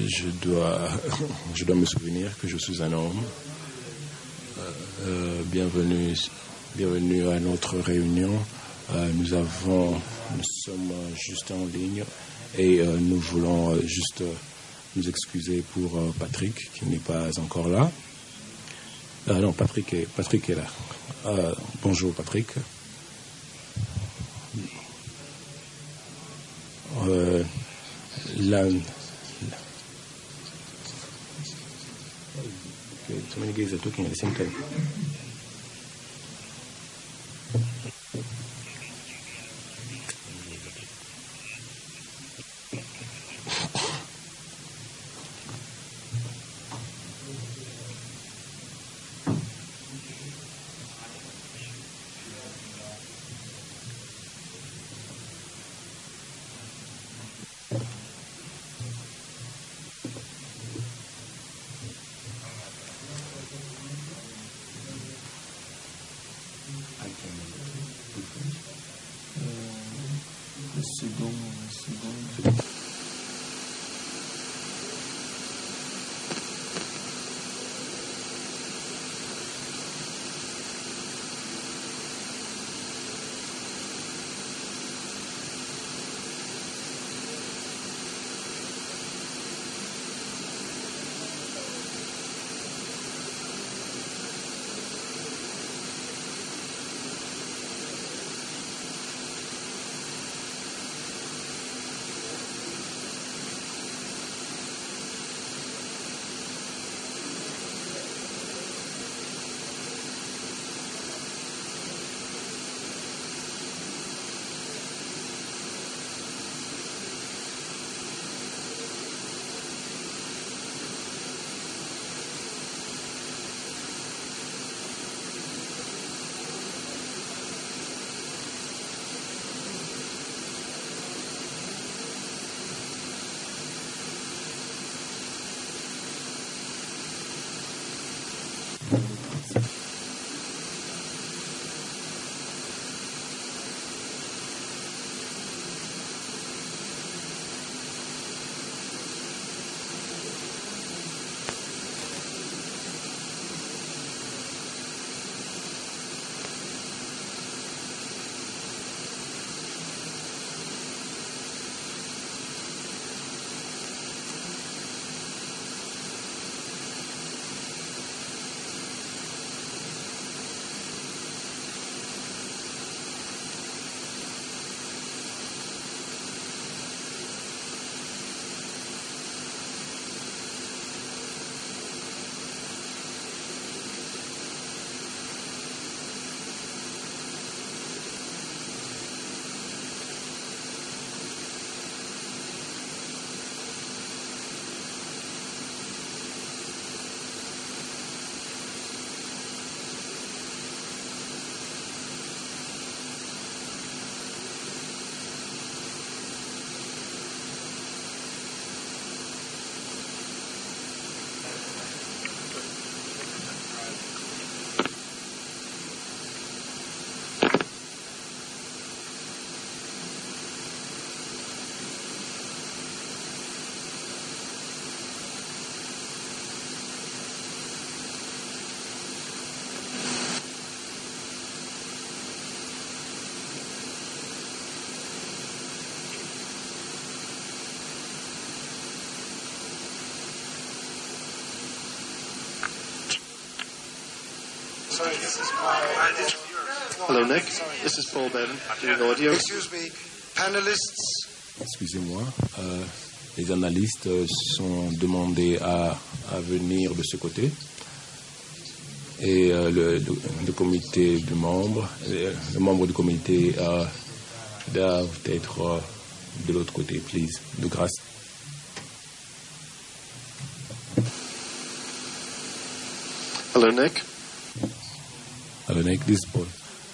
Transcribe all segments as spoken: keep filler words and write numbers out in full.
je dois, je dois me souvenir que je suis un homme. Euh, bienvenue, bienvenue à notre réunion. Euh, nous avons, nous sommes juste en ligne et euh, nous voulons euh, juste euh, nous excuser pour euh, Patrick qui n'est pas encore là. Euh, non, Patrick est, Patrick est là. Euh, bonjour Patrick. Euh, la, Okay, so many guys are talking at the same time. Sorry, this is Paul. Hello, Nick. This is Paul Bevan doing audio. Excuse me, panelists. Excusez-moi, euh, les analystes sont demandés à, à venir de ce côté et euh, le, le, le comité de membres, le membre du comité euh, doivent être euh, de l'autre côté, please, de grâce. Hello, Nick. Hello, Nick. This is Paul.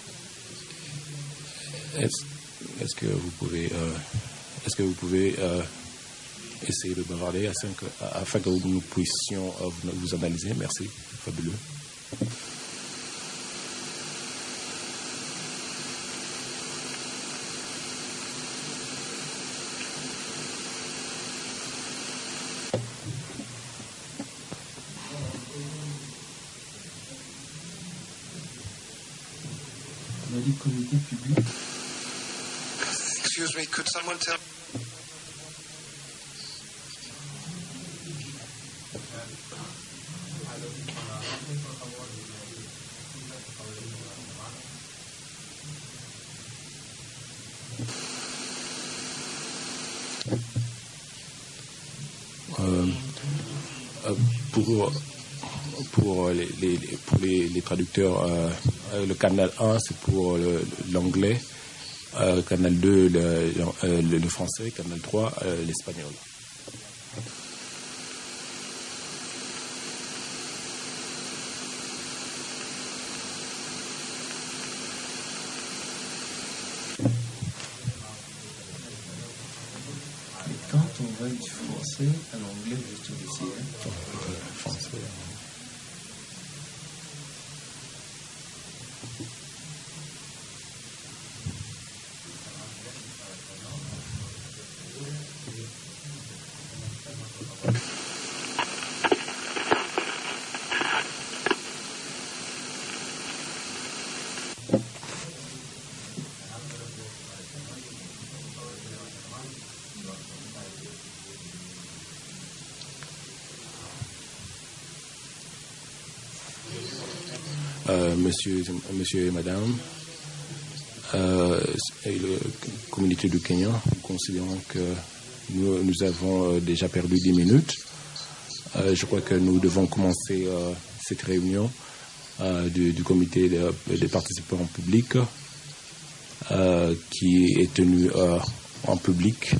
Est-ce, est-ce que vous pouvez, euh, est-ce que vous pouvez euh, essayer de bavarder afin que, afin que nous puissions euh, vous, vous analyser? Merci. Fabuleux. On a dit comité public. Excuse me, could someone tell Euh, euh, pour pour les, les, pour les, les traducteurs, euh, le canal un, c'est pour le, l'anglais, euh, canal deux, le, le, le français, canal trois, euh, l'espagnol. Et quand on va du français à l'anglais, juste ici, hein? Français. Euh, monsieur, monsieur et madame, euh, et le communauté du Kenya, considérant que nous, nous avons euh, déjà perdu dix minutes, euh, je crois que nous devons commencer euh, cette réunion euh, du, du comité des de participants publics euh, qui est tenu euh, en public.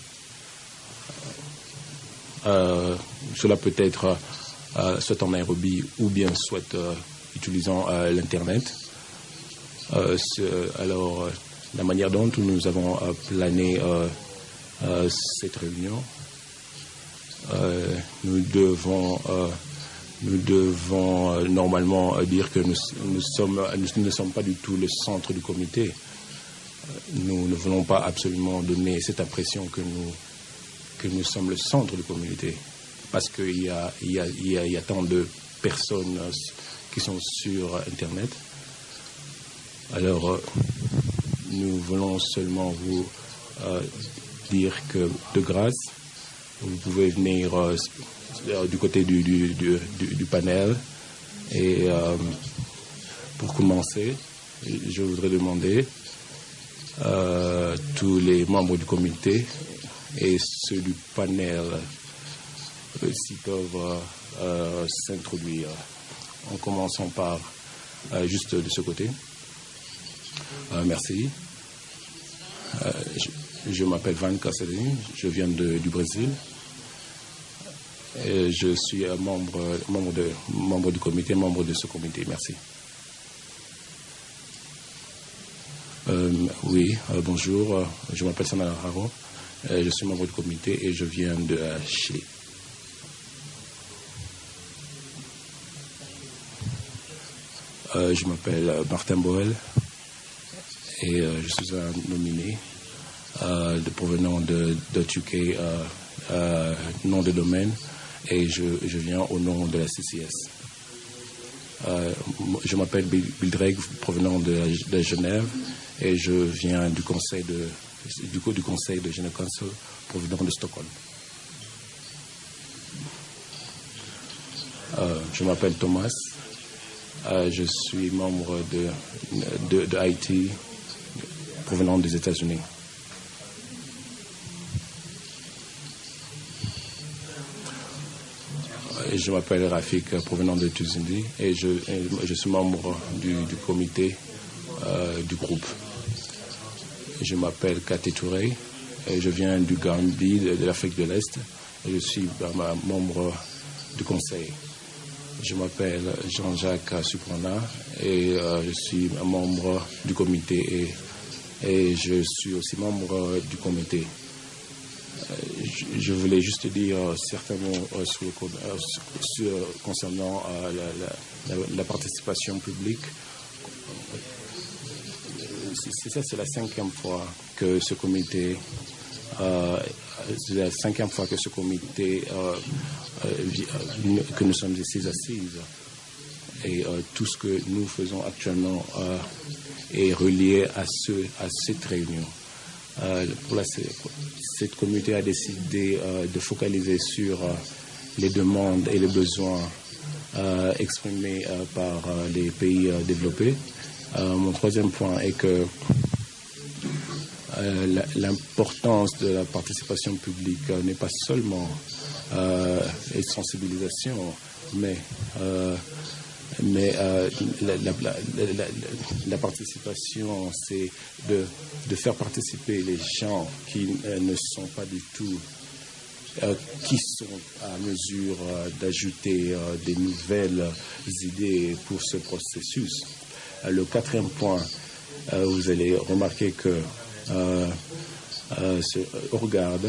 Euh, cela peut être euh, soit en Nairobi ou bien soit euh, utilisant euh, l'Internet. Euh, alors, euh, la manière dont nous avons euh, plané euh, euh, cette réunion, euh, nous devons, euh, nous devons euh, normalement euh, dire que nous, nous, sommes, nous ne sommes pas du tout le centre du comité. Nous ne voulons pas absolument donner cette impression que nous, que nous sommes le centre du comité, parce qu'il y a, il y a, il y a, il y a tant de personnes euh, qui sont sur Internet. Alors, euh, nous voulons seulement vous euh, dire que, de grâce, vous pouvez venir euh, du côté du, du, du, du panel. Et euh, pour commencer, je voudrais demander euh, tous les membres du comité et ceux du panel euh, s'ils peuvent euh, s'introduire. En commençant par euh, juste de ce côté. Euh, merci. Euh, je je m'appelle Van Cassellini, je viens de, du Brésil. Et je suis euh, membre, membre, de, membre du comité, membre de ce comité. Merci. Euh, oui, euh, bonjour. Euh, je m'appelle Samara Haro. Euh, je suis membre du comité et je viens de euh, Chili. Euh, je m'appelle Martin Boel et euh, je suis un nominé euh, de, provenant de, de U K, euh, euh, nom de domaine, et je, je viens au nom de la C C S. Euh, je m'appelle Bill, Bill Drake, provenant de, de Genève, et je viens du conseil de, du, du conseil de Geneva Council, provenant de Stockholm. Euh, je m'appelle Thomas. Euh, je suis membre de, de, de I T provenant des États-Unis. Euh, je m'appelle Rafik, provenant de Tunisie, et je, et je suis membre du, du comité euh, du groupe. Je m'appelle Kate Touré, et je viens du Gambie, de, de l'Afrique de l'Est, et je suis euh, membre du conseil. Je m'appelle Jean-Jacques Suprana et euh, je suis un membre du comité et, et je suis aussi membre du comité. Euh, je, je voulais juste dire euh, certains mots euh, sur, euh, sur, concernant euh, la, la, la participation publique. C'est ça, c'est la cinquième fois que ce comité euh, c'est la cinquième fois que ce comité, euh, euh, que nous sommes ici assises. Et euh, tout ce que nous faisons actuellement euh, est relié à, ce, à cette réunion. Euh, pour la, cette communauté a décidé euh, de focaliser sur euh, les demandes et les besoins euh, exprimés euh, par euh, les pays euh, développés. Euh, mon troisième point est que euh, l'importance de la participation publique euh, n'est pas seulement euh, une sensibilisation, mais euh, Mais euh, la, la, la, la, la participation, c'est de, de faire participer les gens qui euh, ne sont pas du tout, euh, qui sont à mesure euh, d'ajouter euh, des nouvelles idées pour ce processus. Euh, le quatrième point, euh, vous allez remarquer que euh, euh, ce Orgard,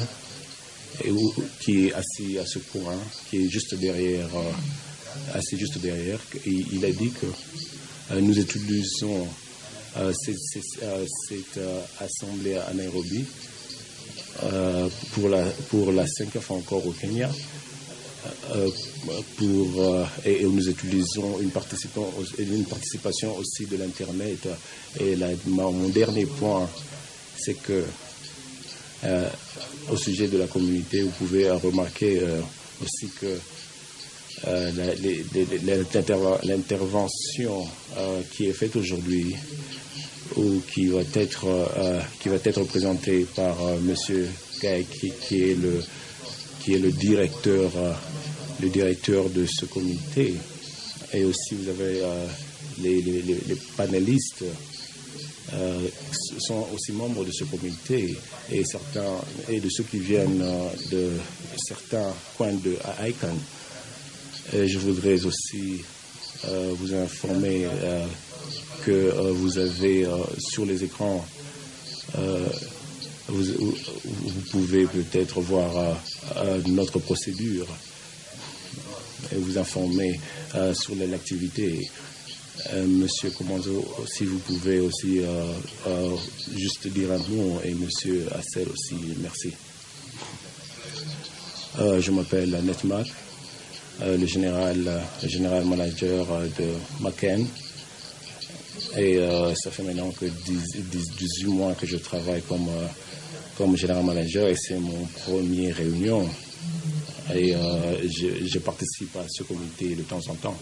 qui est assis à ce point, qui est juste derrière... Euh, assez juste derrière, et il a dit que euh, nous utilisons euh, cette, cette, euh, cette euh, assemblée à Nairobi euh, pour, la, pour la cinquième fois encore au Kenya, euh, pour, euh, et, et nous utilisons une participation, une participation aussi de l'Internet. Et la, mon dernier point, c'est que euh, au sujet de la communauté, vous pouvez remarquer euh, aussi que Euh, l'intervention euh, qui est faite aujourd'hui ou qui va être euh, qui va être représentée par euh, Monsieur Gaï, qui, qui est le qui est le directeur euh, le directeur de ce comité, et aussi vous avez euh, les, les, les panélistes euh, sont aussi membres de ce comité, et certains et de ceux qui viennent euh, de certains coins de ICANN. Et je voudrais aussi euh, vous informer euh, que euh, vous avez euh, sur les écrans, euh, vous, vous pouvez peut-être voir euh, euh, notre procédure et vous informer euh, sur l'activité. Euh, Monsieur Comanzo, si vous pouvez aussi euh, euh, juste dire un mot, et Monsieur Assel aussi, merci. Euh, je m'appelle Netmac. Euh, le général, le général manager euh, de McCain, et euh, ça fait maintenant que dix-huit mois que je travaille comme, euh, comme général manager, et c'est mon première réunion, et euh, je, je participe à ce comité de temps en temps.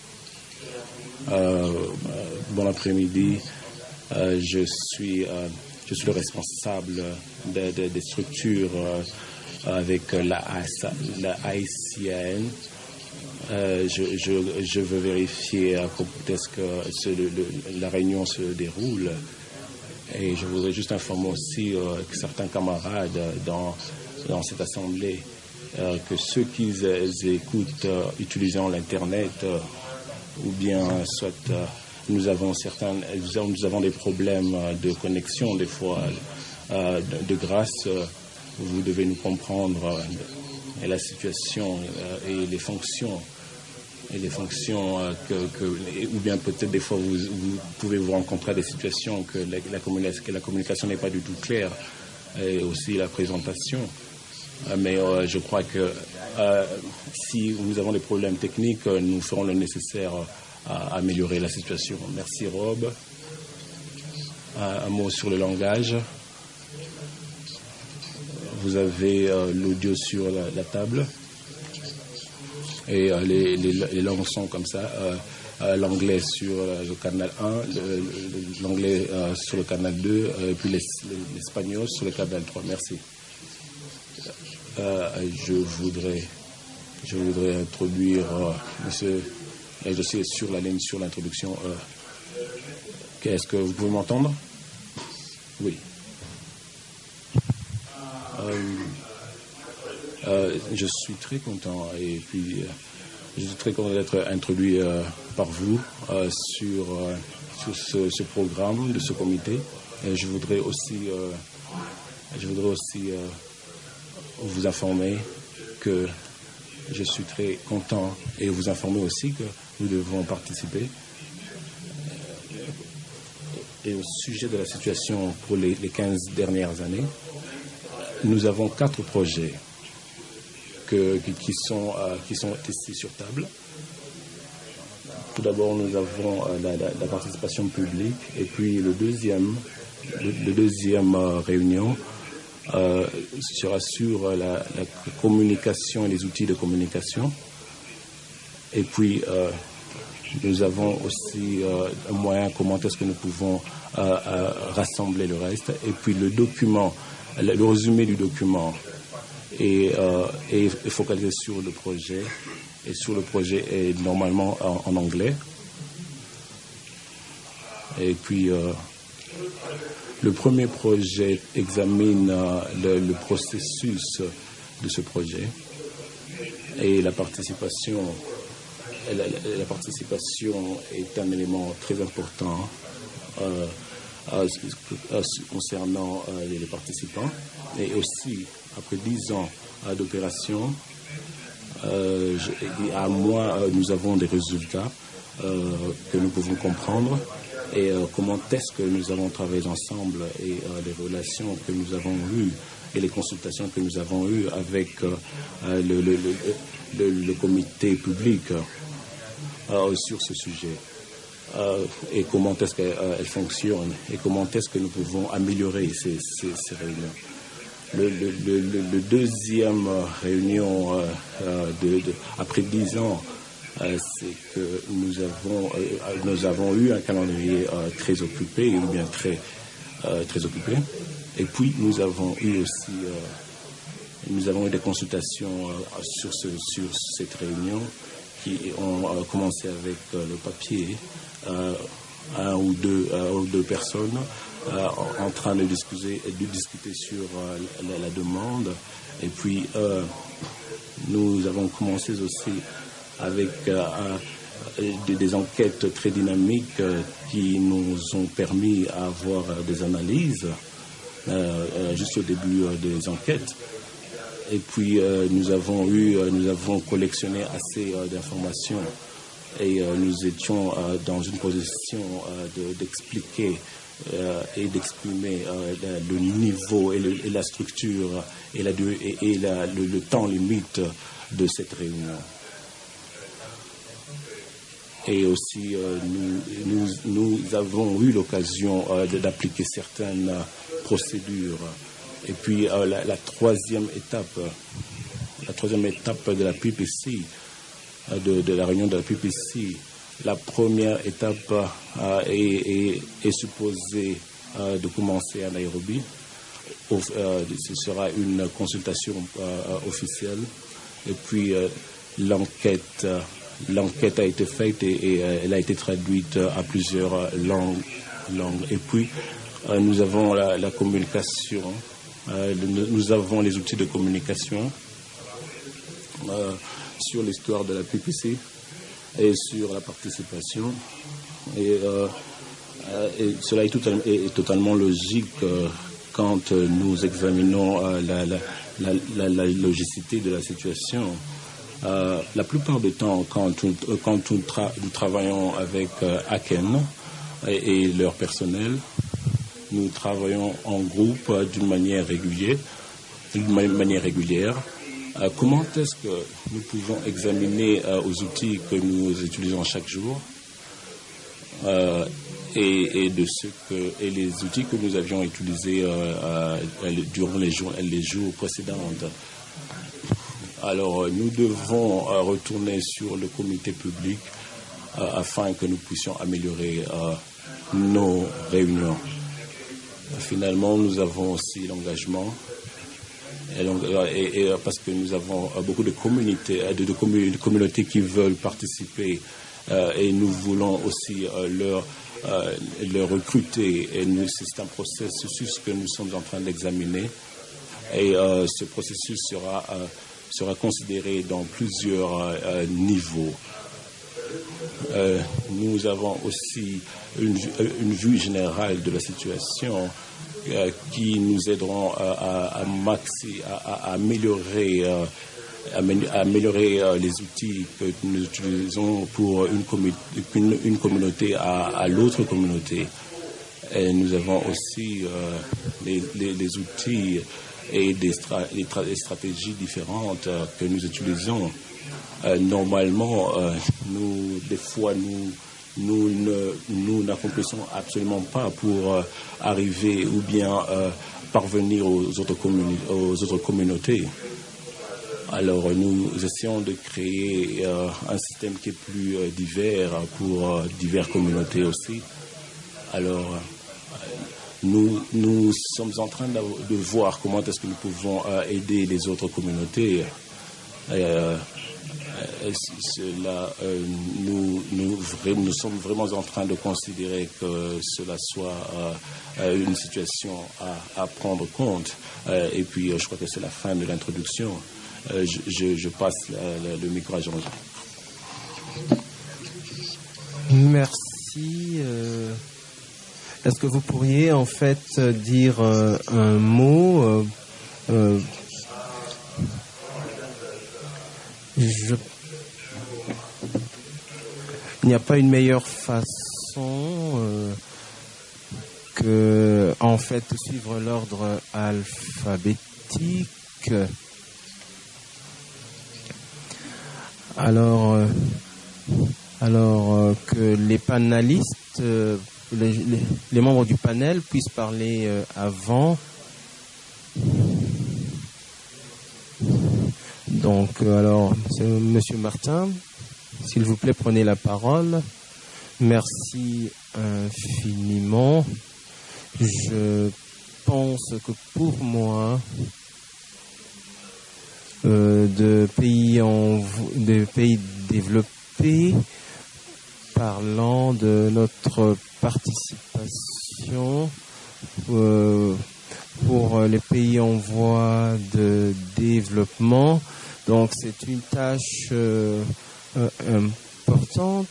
Euh, bon après-midi, euh, je suis euh, je suis le responsable de, de, des structures euh, avec la, la I C A N. Euh, je, je, je veux vérifier euh, comment est-ce que ce, le, le, la réunion se déroule, et je voudrais juste informer aussi euh, que certains camarades dans, dans cette assemblée, euh, que ceux qui écoutent euh, utilisant l'Internet, euh, ou bien soit euh, nous avons certains nous avons des problèmes de connexion des fois, euh, de, de grâce, euh, vous devez nous comprendre, euh, et la situation euh, et les fonctions et les fonctions euh, que, que ou bien peut-être des fois vous, vous pouvez vous rencontrer à des situations que la, la, communication, que la communication n'est pas du tout claire, et aussi la présentation. Euh, mais euh, je crois que euh, si nous avons des problèmes techniques, euh, nous ferons le nécessaire à améliorer la situation. Merci Rob. Un, un mot sur le langage. Vous avez euh, l'audio sur la, la table. Et euh, les, les, les langues sont comme ça. Euh, euh, l'anglais sur euh, le canal un, le, le, l'anglais euh, sur le canal deux, euh, et puis les, l'espagnol sur le canal trois. Merci. Euh, je voudrais je voudrais introduire euh, monsieur, je suis sur la ligne sur l'introduction. Euh, qu'est-ce que vous pouvez m'entendre? Oui. Euh, euh, je suis très content, et puis euh, je suis très content d'être introduit euh, par vous euh, sur, euh, sur ce, ce programme de ce comité. Et je voudrais aussi, euh, je voudrais aussi euh, vous informer que je suis très content, et vous informer aussi que nous devons participer. Et au sujet de la situation pour les, les quinze dernières années, nous avons quatre projets que, qui, sont, euh, qui sont testés sur table. tout d'abord, nous avons euh, la, la, la participation publique. Et puis, le deuxième, le, le deuxième euh, réunion euh, sera sur la, la communication et les outils de communication. Et puis, euh, nous avons aussi euh, un moyen comment est-ce que nous pouvons euh, euh, rassembler le reste. Et puis, le document, le, le résumé du document est, euh, est focalisé sur le projet. Et sur le projet est normalement en, en anglais. Et puis, euh, le premier projet examine euh, le, le processus de ce projet et la participation. La, la, la participation est un élément très important euh, euh, euh, concernant euh, les participants. Et aussi, après dix ans euh, d'opération, euh, à moi, euh, nous avons des résultats euh, que nous pouvons comprendre. Et euh, comment est-ce que nous avons travaillé ensemble et euh, les relations que nous avons eues et les consultations que nous avons eues avec euh, le, le, le, le, le comité public euh, sur ce sujet. Euh, et comment est-ce qu'elle euh, fonctionne et comment est-ce que nous pouvons améliorer ces, ces, ces réunions. Le, le, le, le deuxième réunion euh, de, de, après dix ans, Euh, c'est que nous avons, euh, nous avons eu un calendrier euh, très occupé, ou bien très, euh, très occupé. Et puis, nous avons eu aussi euh, nous avons eu des consultations euh, sur, ce, sur cette réunion qui ont euh, commencé avec euh, le papier, euh, un ou deux, euh, ou deux personnes euh, en, en train de discuter, de discuter sur euh, la, la demande. Et puis, euh, nous avons commencé aussi avec euh, des, des enquêtes très dynamiques euh, qui nous ont permis d'avoir euh, des analyses euh, euh, juste au début euh, des enquêtes. Et puis euh, nous avons eu, euh, nous avons collectionné assez euh, d'informations et euh, nous étions euh, dans une position euh, de, d'expliquer euh, et d'exprimer euh, le niveau et, le, et la structure et, la, et, et la, le, le temps limite de cette réunion. Et aussi, euh, nous, nous, nous avons eu l'occasion euh, d'appliquer certaines euh, procédures. Et puis, euh, la, la troisième étape, la troisième étape de la P P C, euh, de, de la réunion de la P P C, la première étape euh, est, est, est supposée euh, de commencer à Nairobi. Au, euh, ce sera une consultation euh, officielle. Et puis, euh, l'enquête... Euh, L'enquête a été faite et, et euh, elle a été traduite à plusieurs euh, langues, langues. Et puis, euh, nous avons la, la communication, euh, nous, nous avons les outils de communication euh, sur l'histoire de la P P C et sur la participation. Et, euh, euh, et cela est, tout, est, est totalement logique euh, quand euh, nous examinons euh, la, la, la, la, la logicité de la situation. Euh, la plupart du temps, quand, on, quand on tra- nous travaillons avec euh, Aken et, et leur personnel, nous travaillons en groupe euh, d'une manière régulière. D'une ma- manière régulière. Euh, comment est-ce que nous pouvons examiner euh, aux outils que nous utilisons chaque jour euh, et, et de ce que et les outils que nous avions utilisés euh, euh, durant les jours, les jours précédents? Alors, nous devons euh, retourner sur le comité public euh, afin que nous puissions améliorer euh, nos réunions. Finalement, nous avons aussi l'engagement, et, et, et, parce que nous avons euh, beaucoup de communautés, de, de, commun- de communautés qui veulent participer euh, et nous voulons aussi euh, leur, euh, leur recruter. Et nous, c'est un processus que nous sommes en train d'examiner. Et euh, ce processus sera... Euh, sera considéré dans plusieurs euh, niveaux. Euh, nous avons aussi une, une vue générale de la situation euh, qui nous aideront à, à, à, maxi, à, à améliorer, euh, à améliorer euh, les outils que nous utilisons pour une, commu- une, une communauté à, à l'autre communauté. Et nous avons aussi euh, les, les, les outils et des, stra- des, tra- des stratégies différentes euh, que nous utilisons euh, normalement, euh, nous, des fois, nous, nous, ne, nous n'accomplissons absolument pas pour euh, arriver ou bien euh, parvenir aux autres, communi- aux autres communautés. Alors, nous essayons de créer euh, un système qui est plus euh, divers pour euh, diverses communautés aussi. Alors, euh, nous, nous sommes en train de, de voir comment est-ce que nous pouvons euh, aider les autres communautés. Euh, euh, cela, euh, nous, nous, nous sommes vraiment en train de considérer que cela soit euh, une situation à, à prendre compte. Euh, et puis, euh, je crois que c'est la fin de l'introduction. Euh, je, je, je passe la, la, le micro à Jean-Jacques. Merci. Euh, est-ce que vous pourriez en fait dire euh, un mot euh, euh, je... Il n'y a pas une meilleure façon euh, que en fait suivre l'ordre alphabétique. Alors, euh, alors euh, que les panélistes, euh, les, les, les membres du panel puissent parler euh, avant. Donc, euh, alors, Monsieur Martin, s'il vous plaît, prenez la parole. Merci infiniment. Je pense que pour moi, Euh, de pays en de pays développés, parlant de notre participation euh, pour les pays en voie de développement. Donc c'est une tâche euh, euh, importante.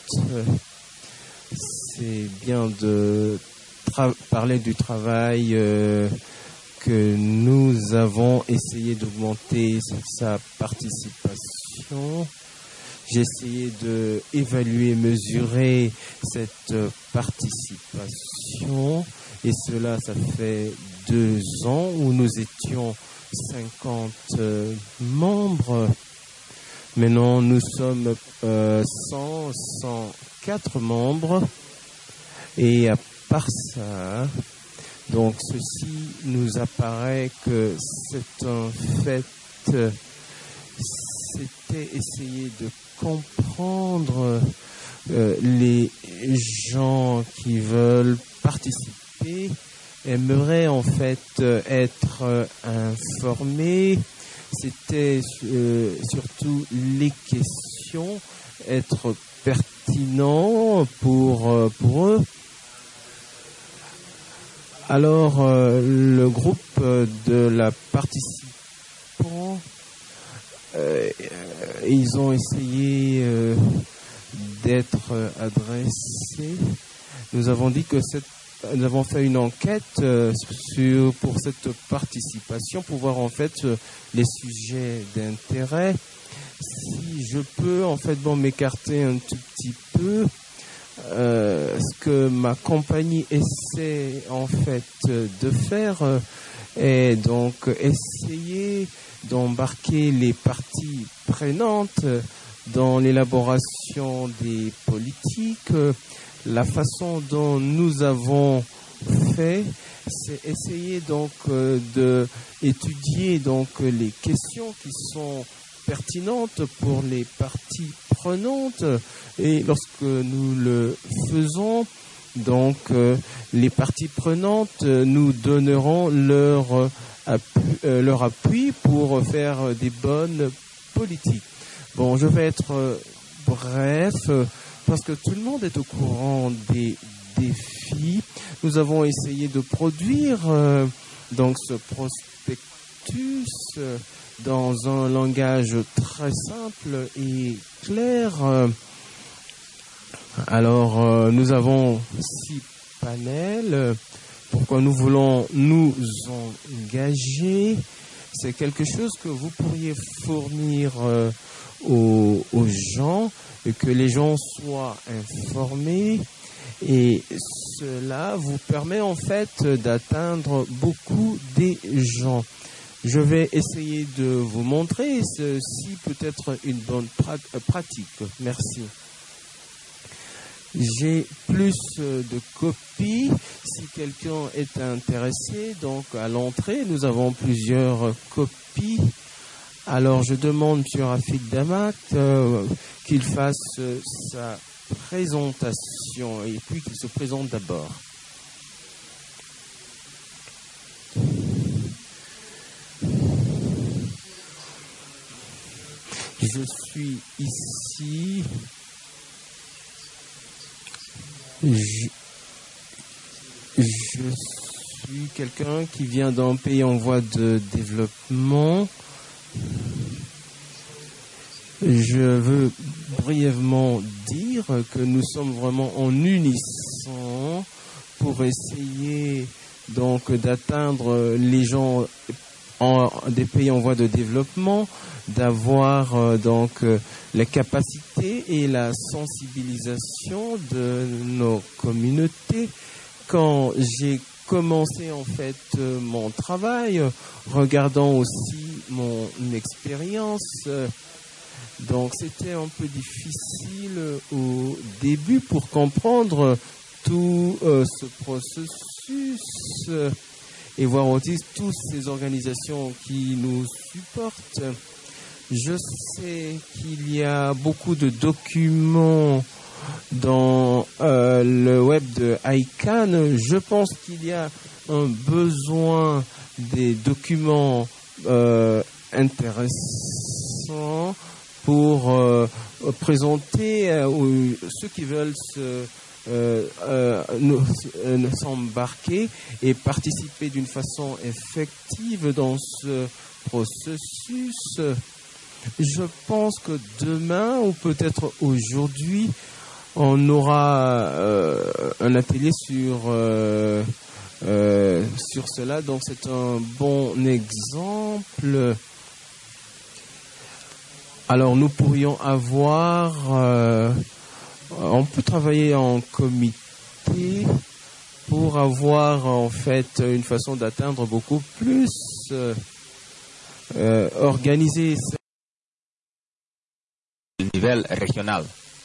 C'est bien de tra- parler du travail euh, que nous avons essayé d'augmenter sa participation. J'ai essayé d'évaluer, mesurer cette participation et cela, ça fait deux ans où nous étions cinquante membres. Maintenant, nous sommes euh, cent, cent quatre membres et à part ça, donc ceci nous apparaît que c'est un fait, c'était essayer de comprendre euh, les gens qui veulent participer, aimeraient en fait être euh, informés. C'était euh, surtout les questions, être pertinent pour, euh, pour eux. Alors, euh, le groupe de la participants, euh, ils ont essayé euh, d'être adressés. Nous avons dit que cette, nous avons fait une enquête euh, sur, pour cette participation, pour voir en fait euh, les sujets d'intérêt. Si je peux en fait bon m'écarter un tout petit peu. Euh, ce que ma compagnie essaie en fait de faire euh, est donc essayer d'embarquer les parties prenantes dans l'élaboration des politiques. La façon dont nous avons fait, c'est essayer donc euh, de étudier donc les questions qui sont pertinentes pour les parties prenantes, et lorsque nous le faisons, donc euh, les parties prenantes nous donneront leur appui, euh, leur appui pour faire des bonnes politiques. Bon, je vais être euh, bref parce que tout le monde est au courant des défis. Nous avons essayé de produire euh, donc ce prospectus euh, dans un langage très simple et clair. Alors, euh, nous avons six panels. Pourquoi nous voulons nous engager? C'est quelque chose que vous pourriez fournir euh, aux, aux gens, et que les gens soient informés. Et cela vous permet en fait d'atteindre beaucoup des gens. Je vais essayer de vous montrer ceci peut être une bonne pra pratique. Merci. J'ai plus de copies si quelqu'un est intéressé. Donc à l'entrée, nous avons plusieurs copies. Alors je demande M. Rafik Damat euh, qu'il fasse euh, sa présentation et puis qu'il se présente d'abord. Je suis ici. Je, je suis quelqu'un qui vient d'un pays en voie de développement. Je veux brièvement dire que nous sommes vraiment en unisson pour essayer donc d'atteindre les gens en, des pays en voie de développement, d'avoir euh, donc euh, la capacité et la sensibilisation de nos communautés. Quand j'ai commencé en fait euh, mon travail, regardant aussi mon expérience, euh, donc c'était un peu difficile au début pour comprendre tout euh, ce processus euh, et voir aussi toutes ces organisations qui nous supportent. Je sais qu'il y a beaucoup de documents dans euh, le web de I C A N. Je pense qu'il y a un besoin des documents euh, intéressants pour euh, présenter euh, ceux qui veulent se Euh, euh, nous, euh, s'embarquer et participer d'une façon effective dans ce processus. Je pense que demain ou peut-être aujourd'hui, on aura euh, un atelier sur euh, euh, sur cela. Donc c'est un bon exemple. Alors nous pourrions avoir euh, on peut travailler en comité pour avoir en fait une façon d'atteindre beaucoup plus, euh, euh, organiser el nivel regional.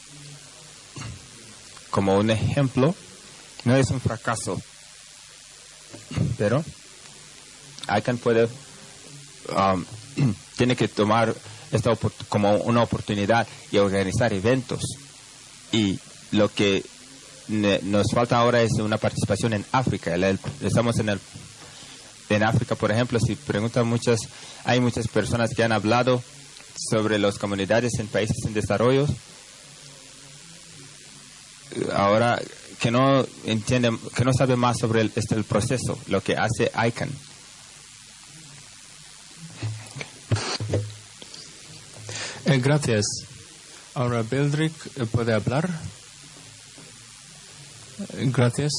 Como un ejemplo, no es un fracaso, pero I C A N puede, um, tiene que tomar esta como una oportunidad y organizar eventos. Y lo que nos falta ahora es una participación en África. Estamos en el en África, por ejemplo, si preguntan muchas, hay muchas personas que han hablado sobre las comunidades en países en desarrollo. Ahora que no entienden, que no saben más sobre el, este el proceso, lo que hace I C A N. Eh, gracias. Ahora Beldrick puede hablar. Gracias.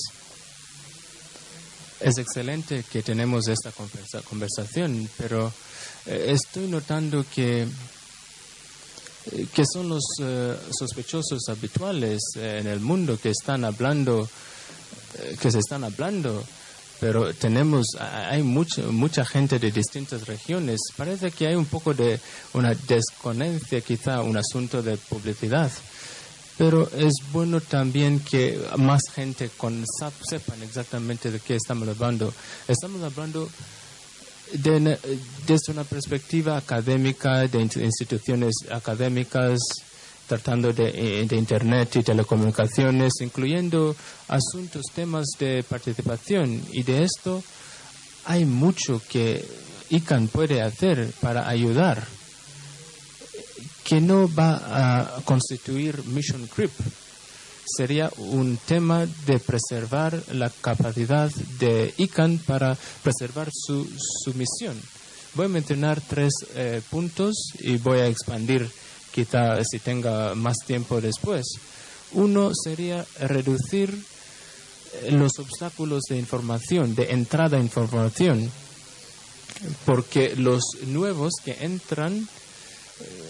Es excelente que tenemos esta conversa conversación, pero eh, estoy notando que, eh, que son los eh, sospechosos habituales eh, en el mundo que están hablando, eh, que se están hablando, pero tenemos, hay mucha, mucha gente de distintas regiones. Parece que hay un poco de una desconexión, quizá un asunto de publicidad. Pero es bueno también que más gente con, sepan exactamente de qué estamos hablando. Estamos hablando de, desde una perspectiva académica, de instituciones académicas, tratando de, de Internet y telecomunicaciones, incluyendo asuntos, temas de participación. Y de esto hay mucho que I C A N puede hacer para ayudar, que no va a constituir mission creep. Sería un tema de preservar la capacidad de I C A N para preservar su, su misión. Voy a mencionar tres eh, puntos y voy a expandir quizá si tenga más tiempo después. Uno sería reducir los obstáculos de información, de entrada a información, porque los nuevos que entran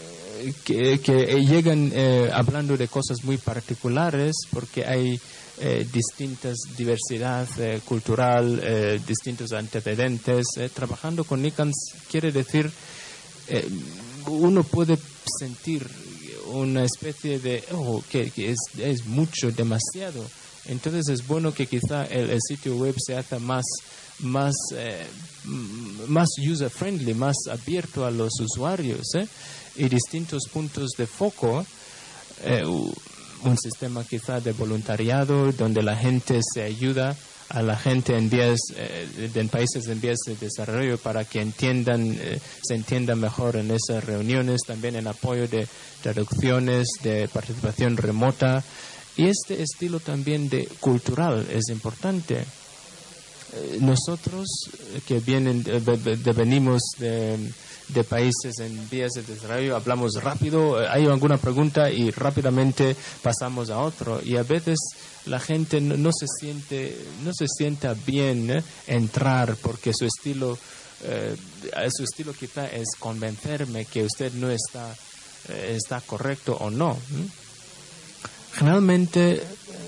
que, que llegan eh, hablando de cosas muy particulares porque hay eh, distintas diversidad eh, cultural, eh, distintos antecedentes. Eh, trabajando con ICANN quiere decir eh, uno puede sentir una especie de, oh, que, que es, es mucho, demasiado. Entonces es bueno que quizá el, el sitio web se haga más, más, eh, más user-friendly, más abierto a los usuarios, ¿eh? Y distintos puntos de foco, eh, un sistema quizá de voluntariado donde la gente se ayuda a la gente en vías, eh, en países en vías de desarrollo para que entiendan, eh, se entienda mejor en esas reuniones, también en apoyo de traducciones, de participación remota. Y este estilo también de cultural es importante. Eh, nosotros que vienen, de, de, de, venimos de, de países en vías de desarrollo, hablamos rápido, hay alguna pregunta y rápidamente pasamos a otro. Y a veces la gente no, no se siente, no se sienta bien ¿eh? entrar porque su estilo, eh, su estilo quizá es convencerme que usted no está, eh, está correcto o no. ¿eh? Generalmente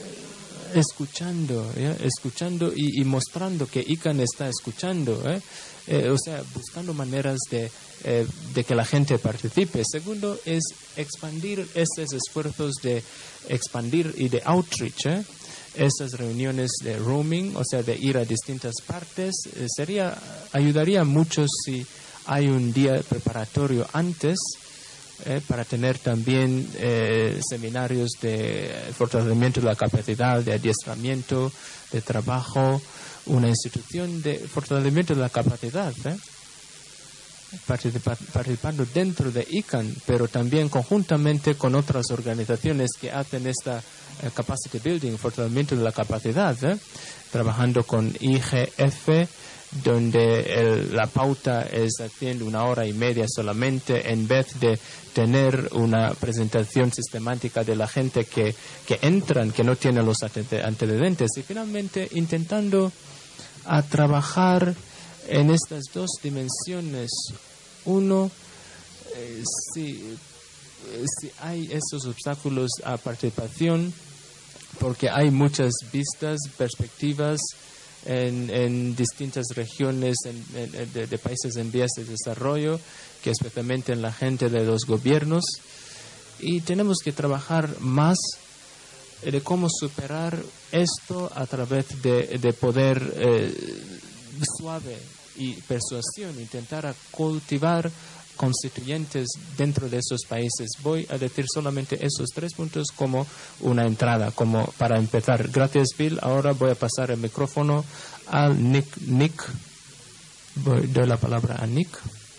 escuchando, ¿ya? escuchando y, y mostrando que ICANN está escuchando, ¿eh? Eh, o sea, buscando maneras de, eh, de que la gente participe. Segundo es expandir estos esfuerzos de expandir y de outreach, ¿eh? Esas reuniones de roaming, o sea, de ir a distintas partes, eh, sería ayudaría mucho si hay un día preparatorio antes. Eh, para tener también eh, seminarios de fortalecimiento de la capacidad, de adiestramiento, de trabajo, una institución de fortalecimiento de la capacidad, ¿eh? Participa- participando dentro de ICANN, pero también conjuntamente con otras organizaciones que hacen esta eh, capacity building, fortalecimiento de la capacidad, ¿eh? Trabajando con I G F, donde el, la pauta es haciendo una hora y media solamente, en vez de tener una presentación sistemática de la gente que, que entran, que no tienen los antecedentes, y finalmente intentando a trabajar en estas dos dimensiones. Uno, eh, si, si hay esos obstáculos a participación, porque hay muchas vistas, perspectivas, En, en distintas regiones en, en, de, de países en vías de desarrollo, que especialmente en la gente de los gobiernos, y tenemos que trabajar más de cómo superar esto a través de, de poder eh, suave y persuasión, intentar a cultivar constituyentes dentro de esos países. Voy a decir solamente esos tres puntos como una entrada, como para empezar. Gracias, Bill. Ahora voy a pasar el micrófono al Nick. Nick. Voy, doy la palabra a Nick.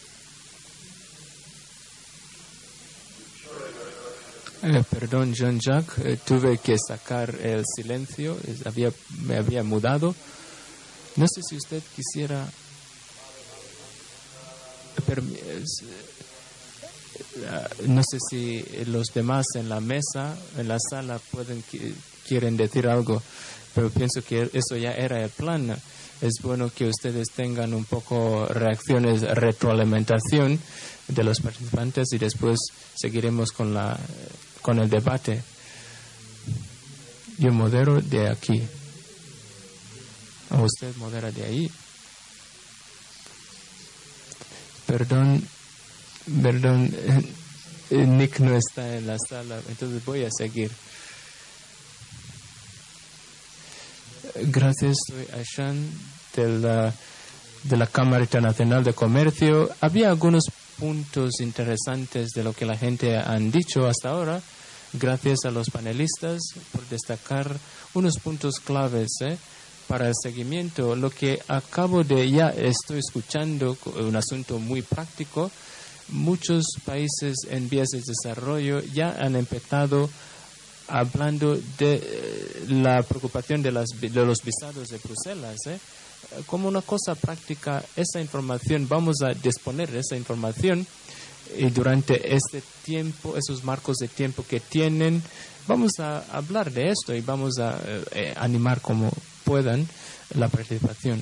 Eh, perdón, Jean-Jacques, eh, tuve que sacar el silencio, eh, había, me había mudado. No sé si usted quisiera... No sé si los demás en la mesa, en la sala, pueden quieren decir algo, pero pienso que eso ya era el plan. Es bueno que ustedes tengan un poco reacciones, retroalimentación de los participantes y después seguiremos con la con el debate. Yo modero de aquí. ¿O usted modera de ahí? Perdón, perdón, Nick no está en la sala, entonces voy a seguir. Gracias, soy Ashan de la, de la Cámara Internacional de Comercio. Había algunos puntos interesantes de lo que la gente han dicho hasta ahora. Gracias a los panelistas por destacar unos puntos claves, ¿eh? Para el seguimiento. Lo que acabo de ya estoy escuchando, un asunto muy práctico. Muchos países en vías de desarrollo ya han empezado hablando de la preocupación de, las, de los visados de Bruselas, ¿eh? Como una cosa práctica, esa información, vamos a disponer de esa información y durante este tiempo, esos marcos de tiempo que tienen, vamos a hablar de esto y vamos a eh, animar como puedan la participación.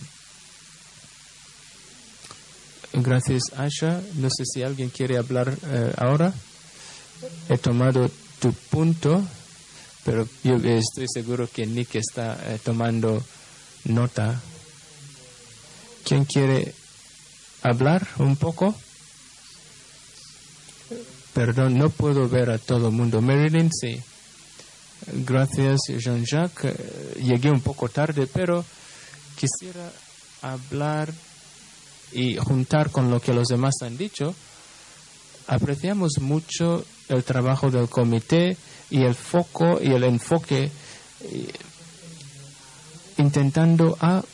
Gracias, Asha. No sé si alguien quiere hablar eh, ahora. he tomado tu punto, pero yo estoy seguro que Nick está eh, tomando nota. ¿Quién quiere hablar un poco? Perdón, no puedo ver a todo el mundo. Marilyn, sí. Gracias, Jean-Jacques. Llegué un poco tarde, pero quisiera hablar y juntar con lo que los demás han dicho. Apreciamos mucho el trabajo del comité y el foco y el enfoque eh, intentando a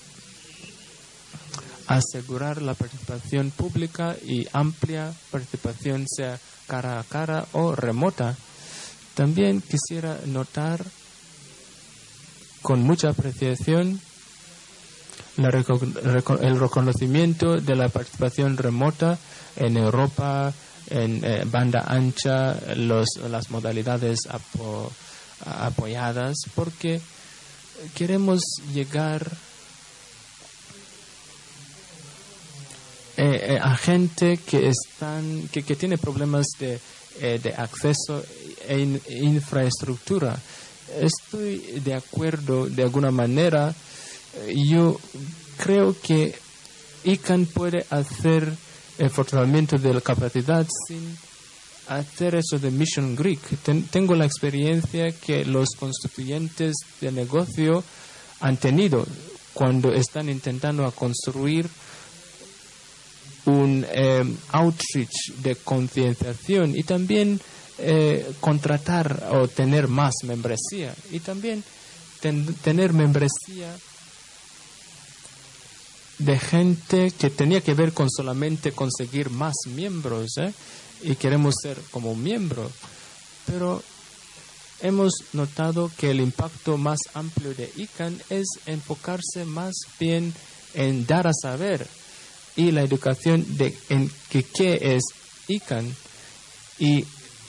asegurar la participación pública y amplia participación, sea cara a cara o remota. También quisiera notar con mucha apreciación la reco el reconocimiento de la participación remota en Europa, en eh, banda ancha, los, las modalidades apo apoyadas, porque queremos llegar eh, eh, a gente que están que, que tiene problemas de, eh, de acceso e in infraestructura. Estoy de acuerdo de alguna manera. Yo creo que I C A N puede hacer el fortalecimiento de la capacidad sin hacer eso de Mission Greek. Ten, tengo la experiencia que los constituyentes de negocio han tenido cuando están intentando a construir un eh, outreach de concienciación y también eh, contratar o tener más membresía y también ten, tener membresía de gente que tenía que ver con solamente conseguir más miembros, ¿eh? Y queremos ser como un miembro. Pero hemos notado que el impacto más amplio de I C A N es enfocarse más bien en dar a saber y la educación de en que qué es I C A N. Y,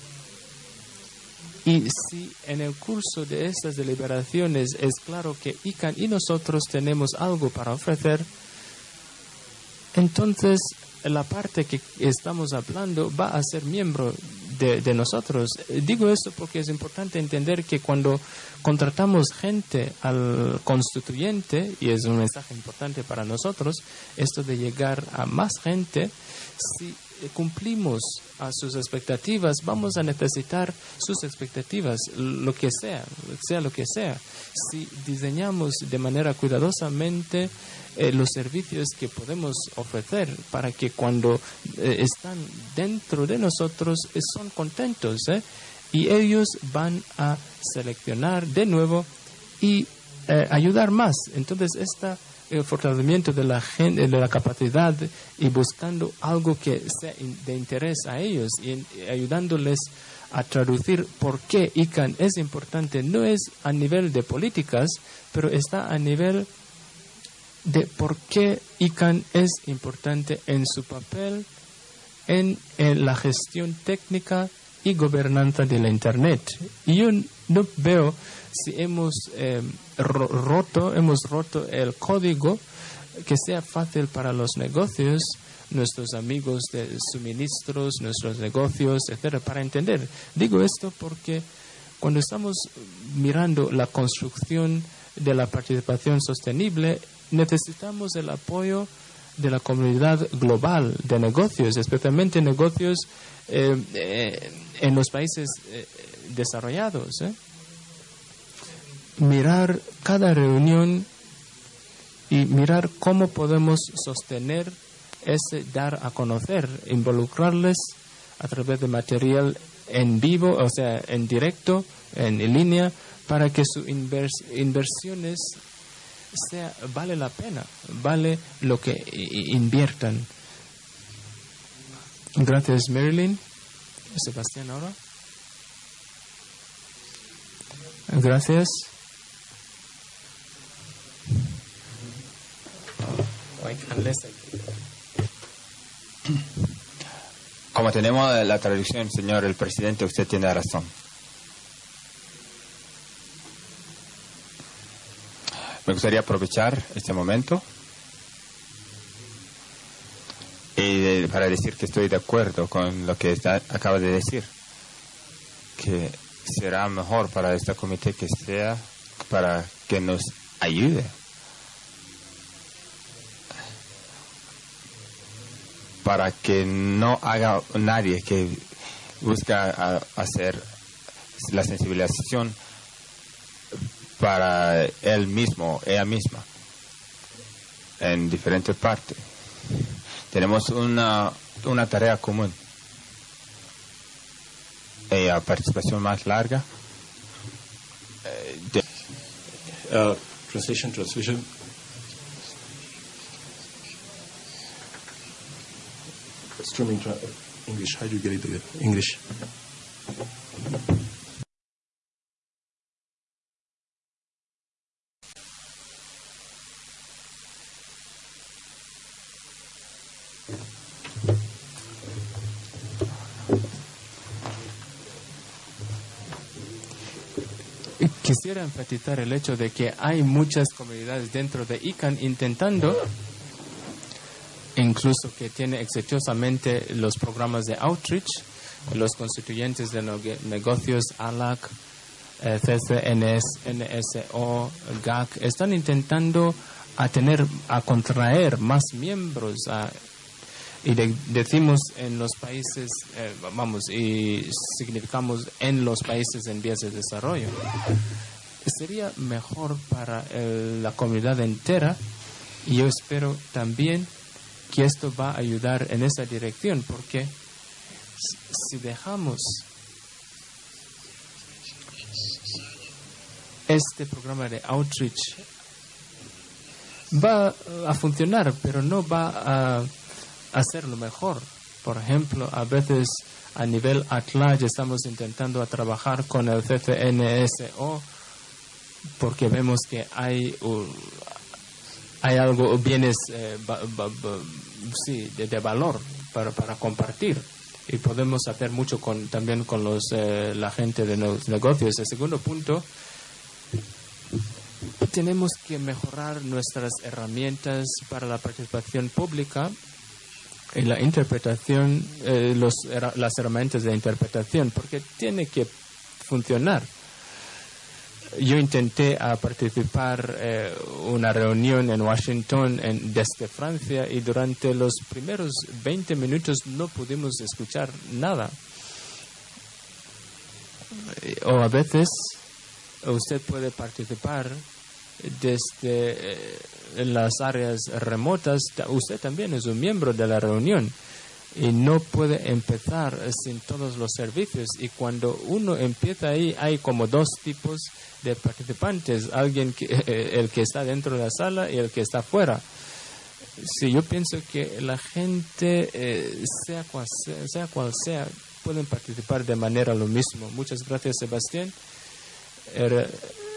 y si en el curso de estas deliberaciones es claro que I C A N y nosotros tenemos algo para ofrecer, entonces la parte que estamos hablando va a ser miembro de, de nosotros. Digo esto porque es importante entender que cuando contratamos gente al constituyente, y es un mensaje importante para nosotros, esto de llegar a más gente, si cumplimos a sus expectativas, vamos a necesitar sus expectativas, lo que sea, sea lo que sea. Si diseñamos de manera cuidadosamente eh, los servicios que podemos ofrecer para que cuando eh, están dentro de nosotros eh, son contentos, ¿eh? Y ellos van a seleccionar de nuevo y eh, ayudar más. Entonces, esta el fortalecimiento de la gente, de la capacidad y buscando algo que sea de interés a ellos y ayudándoles a traducir por qué I C A N es importante. No es a nivel de políticas, pero está a nivel de por qué I C A N es importante en su papel en, en la gestión técnica y gobernanza de la Internet. Y yo no veo si hemos eh, roto, hemos roto el código que sea fácil para los negocios, nuestros amigos de suministros, nuestros negocios, etcétera, para entender. Digo esto porque cuando estamos mirando la construcción de la participación sostenible, necesitamos el apoyo de la comunidad global de negocios, especialmente negocios eh, eh, en los países eh, desarrollados, ¿eh? Mirar cada reunión y mirar cómo podemos sostener ese dar a conocer, involucrarles a través de material en vivo, o sea, en directo, en línea, para que sus invers inversiones sea, vale la pena, vale lo que inviertan. Gracias, Marilyn. Sebastián, ahora. Gracias. Como tenemos la traducción, señor el presidente, usted tiene razón. Me gustaría aprovechar este momento y de, para decir que estoy de acuerdo con lo que está, acaba de decir. que será mejor para este comité que sea para que nos ayude. Para que no haga nadie que busca a, hacer la sensibilización para él mismo, ella misma, en diferentes partes. Tenemos una, una tarea común. Y a participación más larga. Eh, de Uh, translation, translation. Streaming tra- English. How do you get it together? English. Quisiera enfatizar el hecho de que hay muchas comunidades dentro de I C A N intentando, incluso que tiene exitosamente los programas de outreach, los constituyentes de negocios, A L A C, eh, C C N S, N S O, G A C, están intentando a tener, a contraer más miembros a, y de, decimos en los países, eh, vamos, y significamos en los países en vías de desarrollo. Sería mejor para el, la comunidad entera, y yo espero también que esto va a ayudar en esa dirección, porque si dejamos este programa de outreach, va a funcionar, pero no va a hacerlo mejor. Por ejemplo, a veces a nivel at large estamos intentando a trabajar con el C C N S O porque vemos que hay uh, hay algo, bienes eh, ba, ba, ba, sí, de, de valor para, para compartir, y podemos hacer mucho con, también con los eh, la gente de los negocios. El segundo punto, tenemos que mejorar nuestras herramientas para la participación pública y la interpretación, eh, los, las herramientas de interpretación, porque tiene que funcionar. Yo intenté a participar en eh, una reunión en Washington en, desde Francia, y durante los primeros veinte minutos no pudimos escuchar nada. O a veces usted puede participar desde eh, las áreas remotas. Usted también es un miembro de la reunión y no puede empezar sin todos los servicios. Y cuando uno empieza ahí, hay como dos tipos de participantes: alguien que, eh, el que está dentro de la sala y el que está fuera. Sí, yo pienso que la gente, eh, sea, cual sea, sea cual sea, pueden participar de manera lo mismo. Muchas gracias, Sebastián. Er,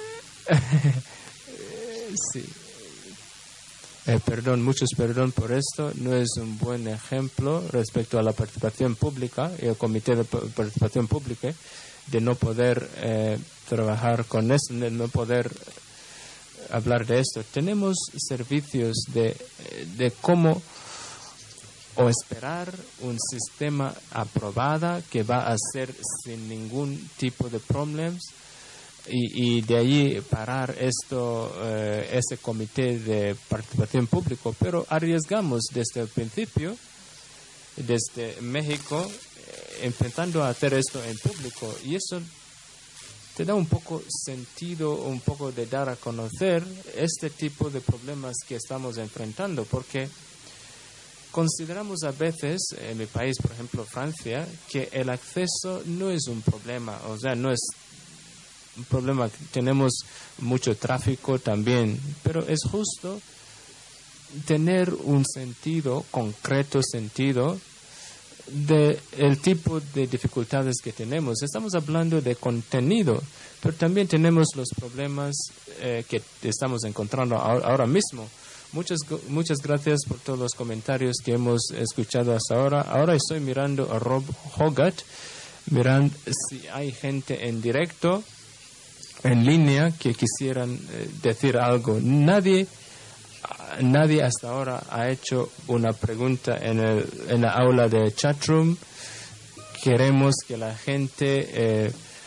sí. Eh, perdón, muchos perdón por esto. No es un buen ejemplo respecto a la participación pública y el comité de participación pública, de no poder eh, trabajar con esto, de no poder hablar de esto. Tenemos servicios de, de cómo o esperar un sistema aprobado que va a ser sin ningún tipo de problemas, y, y de allí parar esto, eh, ese comité de participación público. Pero arriesgamos desde el principio, desde México, eh, empezando a hacer esto en público, y eso te da un poco sentido, un poco de dar a conocer este tipo de problemas que estamos enfrentando, porque consideramos a veces, en mi país, por ejemplo, Francia, que el acceso no es un problema, o sea, no es un problema. Tenemos mucho tráfico también, pero es justo tener un sentido, concreto sentido, de el tipo de dificultades que tenemos. Estamos hablando de contenido, pero también tenemos los problemas eh, que estamos encontrando ahora, ahora mismo. Muchas, muchas gracias por todos los comentarios que hemos escuchado hasta ahora. Ahora estoy mirando a Rob Hogarth, mirando si hay gente en directo, en línea, que quisieran eh, decir algo. Nadie Nadie hasta ahora ha hecho una pregunta en, el, en la aula de chatroom. Queremos que la gente eh,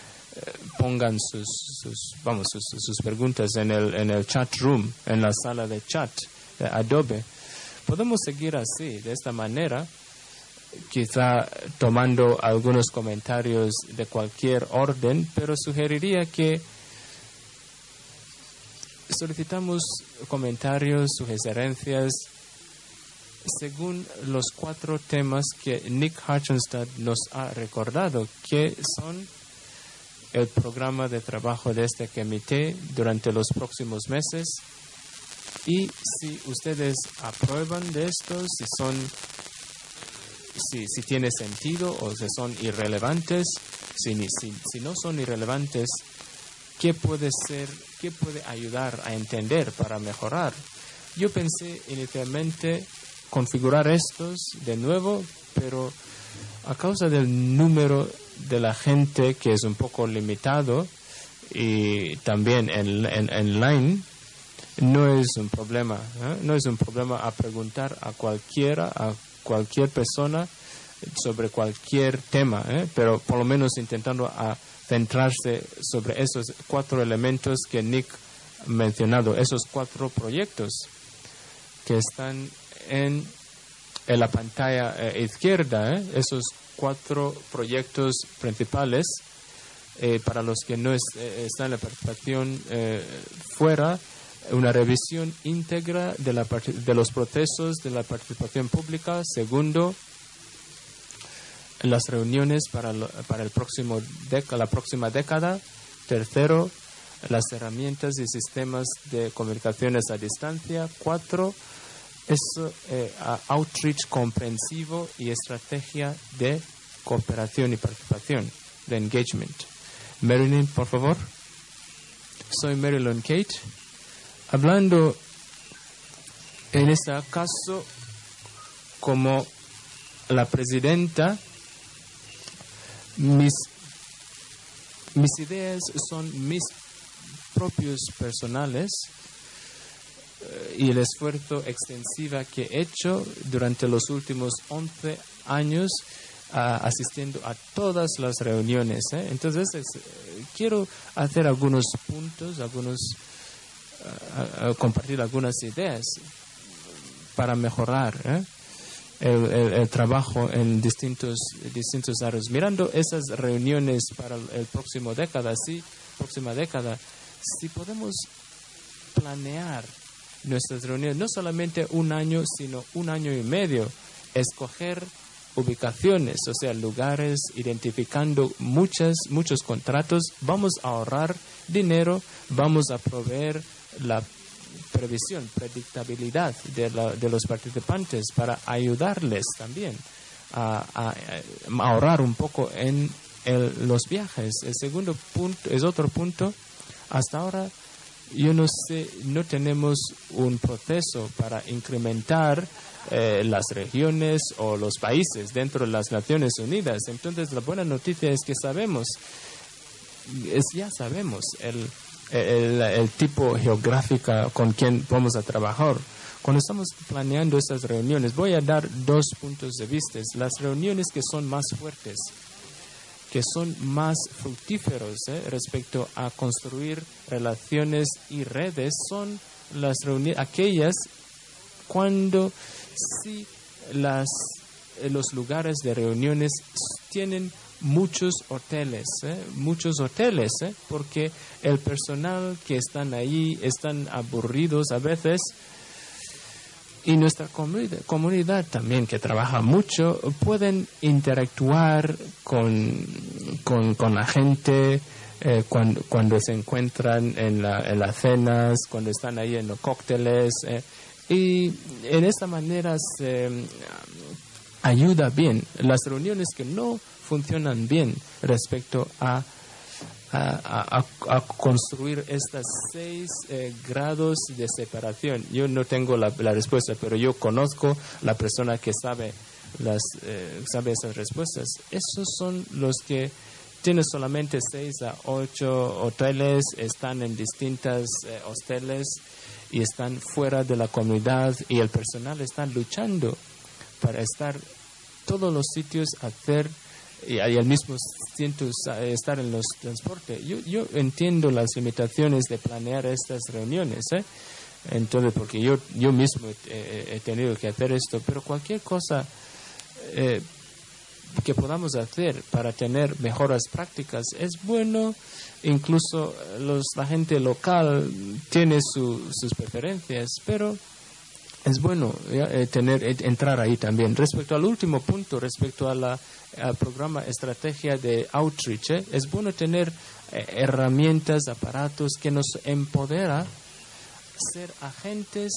pongan sus, sus vamos sus, sus preguntas en el en el chat room, en la sala de chat de Adobe. Podemos seguir así, de esta manera, quizá tomando algunos comentarios de cualquier orden, pero sugeriría que solicitamos comentarios, sugerencias, según los cuatro temas que Nick Harchenstad nos ha recordado, que son el programa de trabajo de este comité durante los próximos meses. Y si ustedes aprueban de estos, si son, si, si tiene sentido o si son irrelevantes, si, si, si no son irrelevantes, ¿qué puede ser, qué puede ayudar a entender para mejorar? Yo pensé inicialmente configurar estos de nuevo, pero a causa del número de la gente que es un poco limitado y también en, en, en line, no es un problema, ¿eh? No es un problema a preguntar a cualquiera, a cualquier persona sobre cualquier tema, ¿eh? Pero por lo menos intentando a centrarse sobre esos cuatro elementos que Nick ha mencionado, esos cuatro proyectos que están en, en la pantalla eh, izquierda, ¿eh? Esos cuatro proyectos principales, eh, para los que no es, eh, están en la participación eh, fuera, una revisión íntegra de, la, de los procesos de la participación pública. Segundo, las reuniones para, lo, para el próximo deca, la próxima década. Tercero, las herramientas y sistemas de comunicaciones a distancia. Cuatro, es eh, outreach comprensivo y estrategia de cooperación y participación, de engagement. Marilyn, por favor. Soy Marilyn Kate. Hablando en este caso como la presidenta, mis, mis ideas son mis propios personales eh, y el esfuerzo extensivo que he hecho durante los últimos once años uh, asistiendo a todas las reuniones. ¿eh? Entonces, es, eh, quiero hacer algunos puntos, algunos uh, uh, compartir algunas ideas para mejorar ¿eh? el, el, el trabajo en distintos, distintos áreas. Mirando esas reuniones para el, el próximo década, sí, próxima década, si podemos planear nuestras reuniones, no solamente un año, sino un año y medio, escoger ubicaciones, o sea, lugares, identificando muchas, muchos contratos, vamos a ahorrar dinero, vamos a proveer la previsión, predictabilidad de, la, de los participantes para ayudarles también a, a, a ahorrar un poco en el, los viajes. El segundo punto es otro punto. Hasta ahora, yo no sé, no tenemos un proceso para incrementar eh, las regiones o los países dentro de las Naciones Unidas. Entonces, la buena noticia es que sabemos, es, ya sabemos el, el, el tipo geográfico con quien vamos a trabajar. Cuando estamos planeando estas reuniones, voy a dar dos puntos de vista. Las reuniones que son más fuertes, que son más fructíferos ¿eh? respecto a construir relaciones y redes, son las reuniones, aquellas cuando sí las, los lugares de reuniones tienen muchos hoteles, ¿eh? muchos hoteles, ¿eh? porque el personal que están ahí están aburridos a veces. Y nuestra comunidad, comunidad también, que trabaja mucho, pueden interactuar con, con, con la gente eh, cuando, cuando se encuentran en, la, en las cenas, cuando están ahí en los cócteles. Eh, y en esta manera se um, ayuda bien. Las reuniones que no funcionan bien respecto a A, a, a construir estas seis eh, grados de separación. Yo no tengo la, la respuesta, pero yo conozco la persona que sabe las eh, sabe esas respuestas. Esos son los que tienen solamente seis a ocho hoteles, están en distintas eh, hosteles y están fuera de la comunidad, y el personal está luchando para estar todos los sitios, hacer y, y al mismo tiempo estar en los transportes. Yo, yo entiendo las limitaciones de planear estas reuniones, ¿eh? Entonces, porque yo, yo mismo he, he tenido que hacer esto, pero cualquier cosa eh, que podamos hacer para tener mejores prácticas es bueno. Incluso los, la gente local tiene su, sus preferencias, pero es bueno ¿ya? Eh, tener eh, entrar ahí también. Respecto al último punto, respecto a la, al programa estrategia de outreach, ¿eh? es bueno tener eh, herramientas, aparatos que nos empodera ser agentes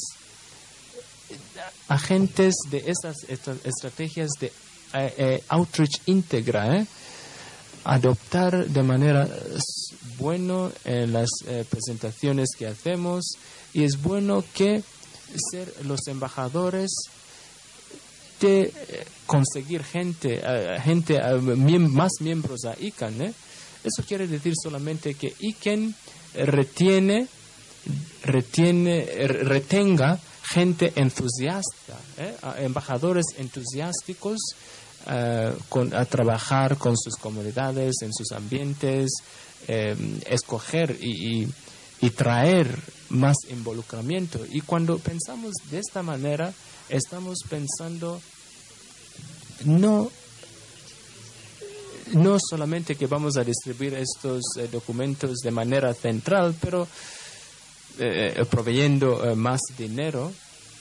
agentes de estas, estas estrategias de eh, eh, outreach íntegra, ¿eh? adoptar de manera bueno en las eh, presentaciones que hacemos, y es bueno que ser los embajadores de eh, conseguir gente uh, gente uh, miem más miembros a I C A N, ¿eh? Eso quiere decir solamente que I C A N retiene retiene retenga gente entusiasta, ¿eh? embajadores entusiásticos uh, con, a trabajar con sus comunidades, en sus ambientes, eh, escoger y, y, y traer más involucramiento. Y cuando pensamos de esta manera, estamos pensando no no solamente que vamos a distribuir estos eh, documentos de manera central, pero eh, proveyendo eh, más dinero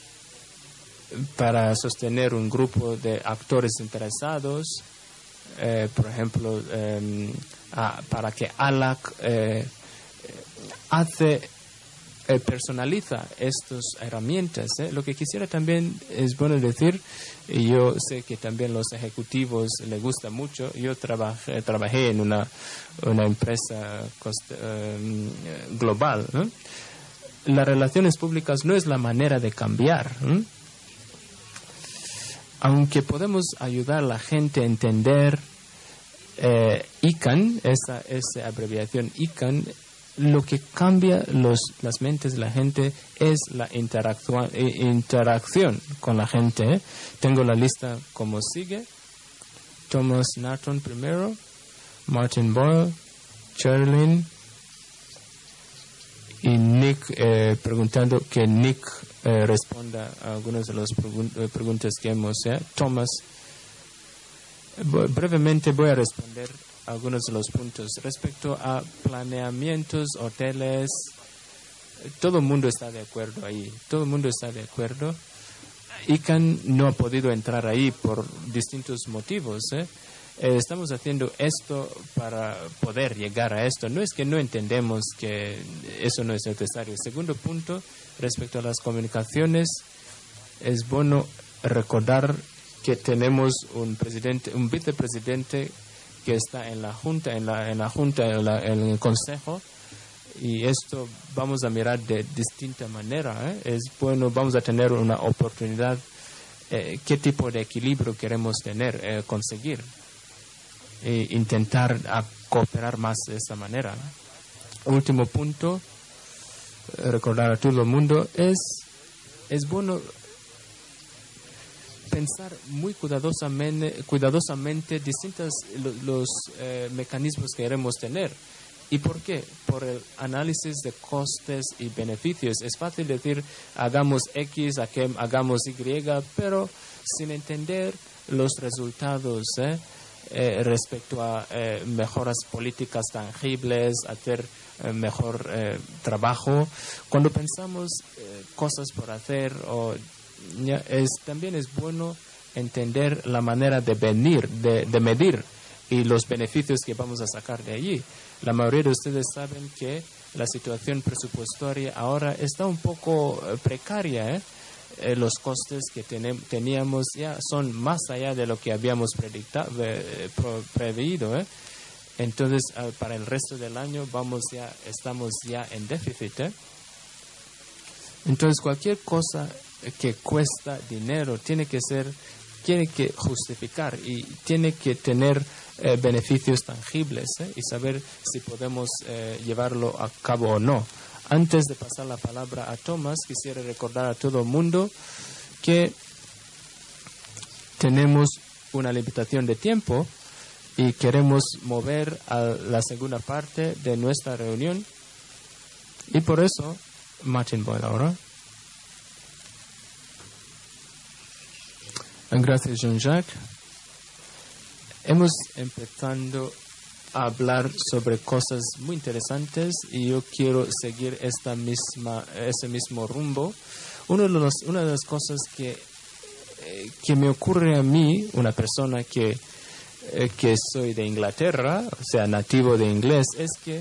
para sostener un grupo de actores interesados, eh, por ejemplo, eh, a, para que A L A C eh, hace eh, personaliza estas herramientas. ¿eh? Lo que quisiera también es bueno decir, y yo sé que también los ejecutivos les gusta mucho, yo trabajé, trabajé en una, una empresa cost, eh, global, ¿no? Las relaciones públicas no es la manera de cambiar, ¿eh? Aunque podemos ayudar a la gente a entender eh, I C A N, esa, esa abreviación I C A N, lo que cambia los, las mentes de la gente es la interacción, interacción con la gente. ¿eh? Tengo la lista como sigue: Thomas Narton primero, Martin Boyle, Cherlin y Nick, eh, preguntando que Nick eh, responda a algunas de las pregun eh, preguntas que hemos. ¿eh? Thomas, brevemente voy a responder algunos de los puntos. Respecto a planeamientos, hoteles, todo el mundo está de acuerdo ahí. Todo el mundo está de acuerdo. I C A N no ha podido entrar ahí por distintos motivos. ¿eh? Eh, estamos haciendo esto para poder llegar a esto. No es que no entendemos que eso no es necesario. Segundo punto, respecto a las comunicaciones, es bueno recordar que tenemos un presidente, un vicepresidente que está en la junta, en la, en la junta, en, la, en el consejo, y esto vamos a mirar de distinta manera. ¿eh? Es bueno, vamos a tener una oportunidad, eh, qué tipo de equilibrio queremos tener, eh, conseguir, e intentar a cooperar más de esa manera. ¿no? Último punto, eh, recordar a todo el mundo, es, es bueno pensar muy cuidadosamente, cuidadosamente distintos los, los eh, mecanismos que queremos tener. ¿Y por qué? Por el análisis de costes y beneficios. Es fácil decir, hagamos X, hagamos Y, pero sin entender los resultados ¿eh? Eh, respecto a eh, mejoras políticas tangibles, hacer eh, mejor eh, trabajo. Cuando pensamos eh, cosas por hacer, o ya, es, también es bueno entender la manera de venir, de, de medir y los beneficios que vamos a sacar de allí. La mayoría de ustedes saben que la situación presupuestaria ahora está un poco eh, precaria. ¿eh? Eh, los costes que tenem, teníamos ya son más allá de lo que habíamos predictado, eh, pro, previsto. ¿eh? Entonces, eh, para el resto del año vamos ya, estamos ya en déficit. ¿eh? Entonces, cualquier cosa que cuesta dinero tiene que ser, tiene que justificar y tiene que tener eh, beneficios tangibles ¿eh? y saber si podemos eh, llevarlo a cabo o no. Antes de pasar la palabra a Thomas, quisiera recordar a todo el mundo que tenemos una limitación de tiempo, y queremos mover a la segunda parte de nuestra reunión. Y por eso, Martin Boyle ahora. Gracias, Jean-Jacques. Hemos empezado a hablar sobre cosas muy interesantes y yo quiero seguir esta misma, ese mismo rumbo. Uno de los, una de las cosas que, eh, que me ocurre a mí, una persona que, eh, que soy de Inglaterra, o sea, nativo de inglés, es que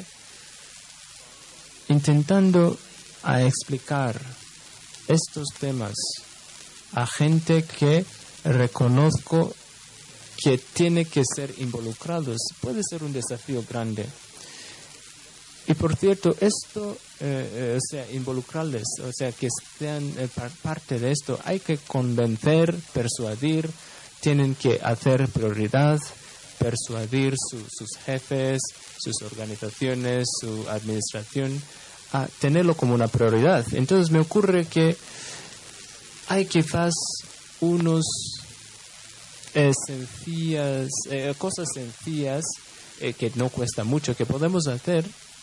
intentando a explicar estos temas a gente que reconozco que tiene que ser involucrados, puede ser un desafío grande. Y por cierto, esto, eh, eh, o sea, involucrarles, o sea, que sean eh, par parte de esto, hay que convencer, persuadir, tienen que hacer prioridad, persuadir su, sus jefes, sus organizaciones, su administración, a tenerlo como una prioridad. Entonces me ocurre que hay quizás unos eh, sencillas, eh, cosas sencillas eh, que no cuesta mucho, que podemos hacer.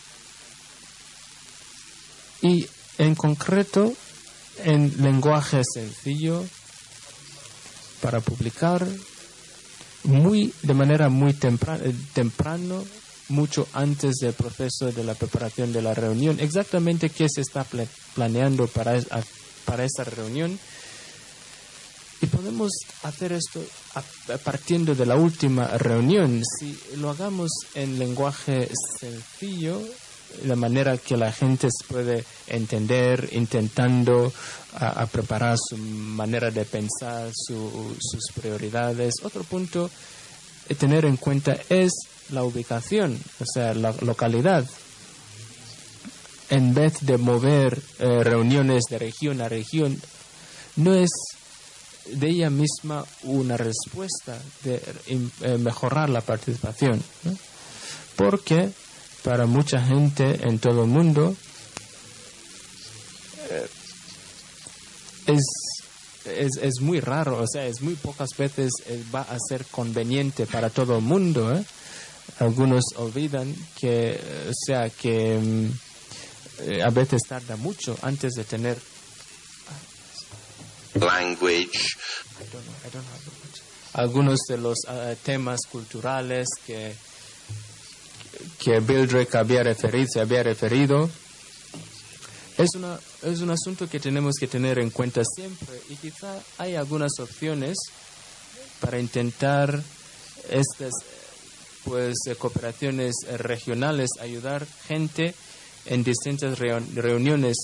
Y en concreto, en lenguaje sencillo, para publicar muy de manera muy temprano, temprano, mucho antes del proceso de la preparación de la reunión, exactamente qué se está pl planeando para, a, para esa reunión. Y podemos hacer esto a, a partiendo de la última reunión. Si lo hagamos en lenguaje sencillo, de manera que la gente puede entender, intentando a, a preparar su manera de pensar, su, sus prioridades. Otro punto a tener en cuenta es la ubicación, o sea, la localidad. En vez de mover eh, reuniones de región a región, no es de ella misma una respuesta de eh, mejorar la participación, ¿no? Porque para mucha gente en todo el mundo eh, es, es, es muy raro, o sea, es muy pocas veces eh, va a ser conveniente para todo el mundo, ¿eh? Algunos olvidan que, o sea, que eh, a veces tarda mucho antes de tener language. I don't know, I don't know. Algunos de los uh, temas culturales que que Bill Drake había referido, se había referido, es, una, es un asunto que tenemos que tener en cuenta siempre, y quizá hay algunas opciones para intentar estas pues cooperaciones regionales, ayudar gente en distintas reuniones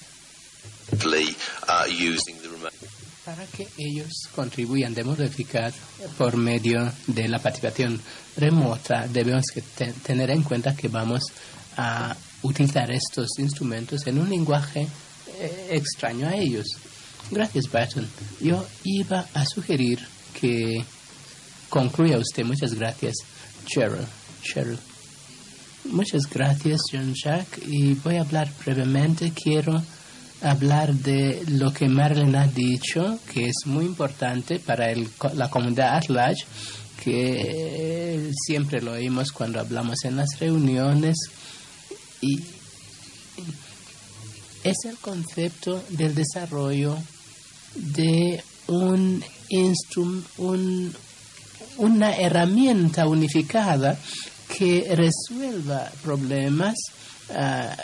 para que ellos contribuyan de modo eficaz por medio de la participación remota. Debemos que te tener en cuenta que vamos a utilizar estos instrumentos en un lenguaje eh, extraño a ellos. Gracias, Barton. Yo iba a sugerir que concluya usted. Muchas gracias, Cheryl. Cheryl. Muchas gracias, Jean-Jacques. Y voy a hablar brevemente. Quiero hablar de lo que Marilyn ha dicho, que es muy importante para el, la comunidad at large, que siempre lo oímos cuando hablamos en las reuniones, y es el concepto del desarrollo de un instrum, un, una herramienta unificada que resuelva problemas uh,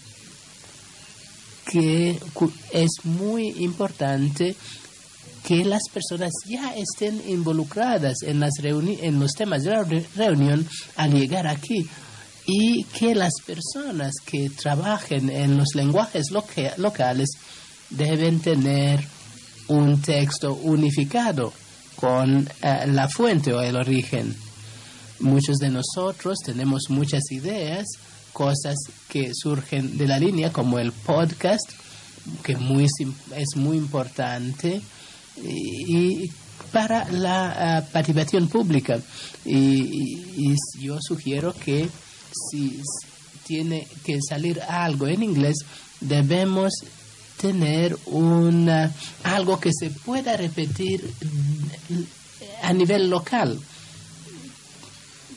que es muy importante que las personas ya estén involucradas en, las reuni en los temas de la re reunión al llegar aquí, y que las personas que trabajen en los lenguajes loca locales deben tener un texto unificado con uh, la fuente o el origen. Muchos de nosotros tenemos muchas ideas, cosas que surgen de la línea, como el podcast, que muy, es muy importante y, y para la uh, participación pública. Y, y, y yo sugiero que si tiene que salir algo en inglés, debemos tener una, algo que se pueda repetir a nivel local.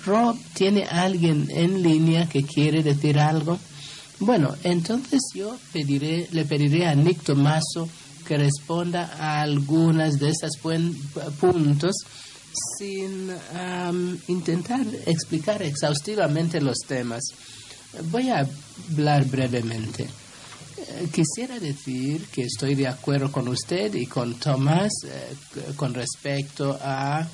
Rob, ¿tiene alguien en línea que quiere decir algo? Bueno, entonces yo pediré, le pediré a Nick Tomaso que responda a algunas de estos puntos sin um, intentar explicar exhaustivamente los temas. Voy a hablar brevemente. Eh, quisiera decir que estoy de acuerdo con usted y con Tomás eh, con respecto a,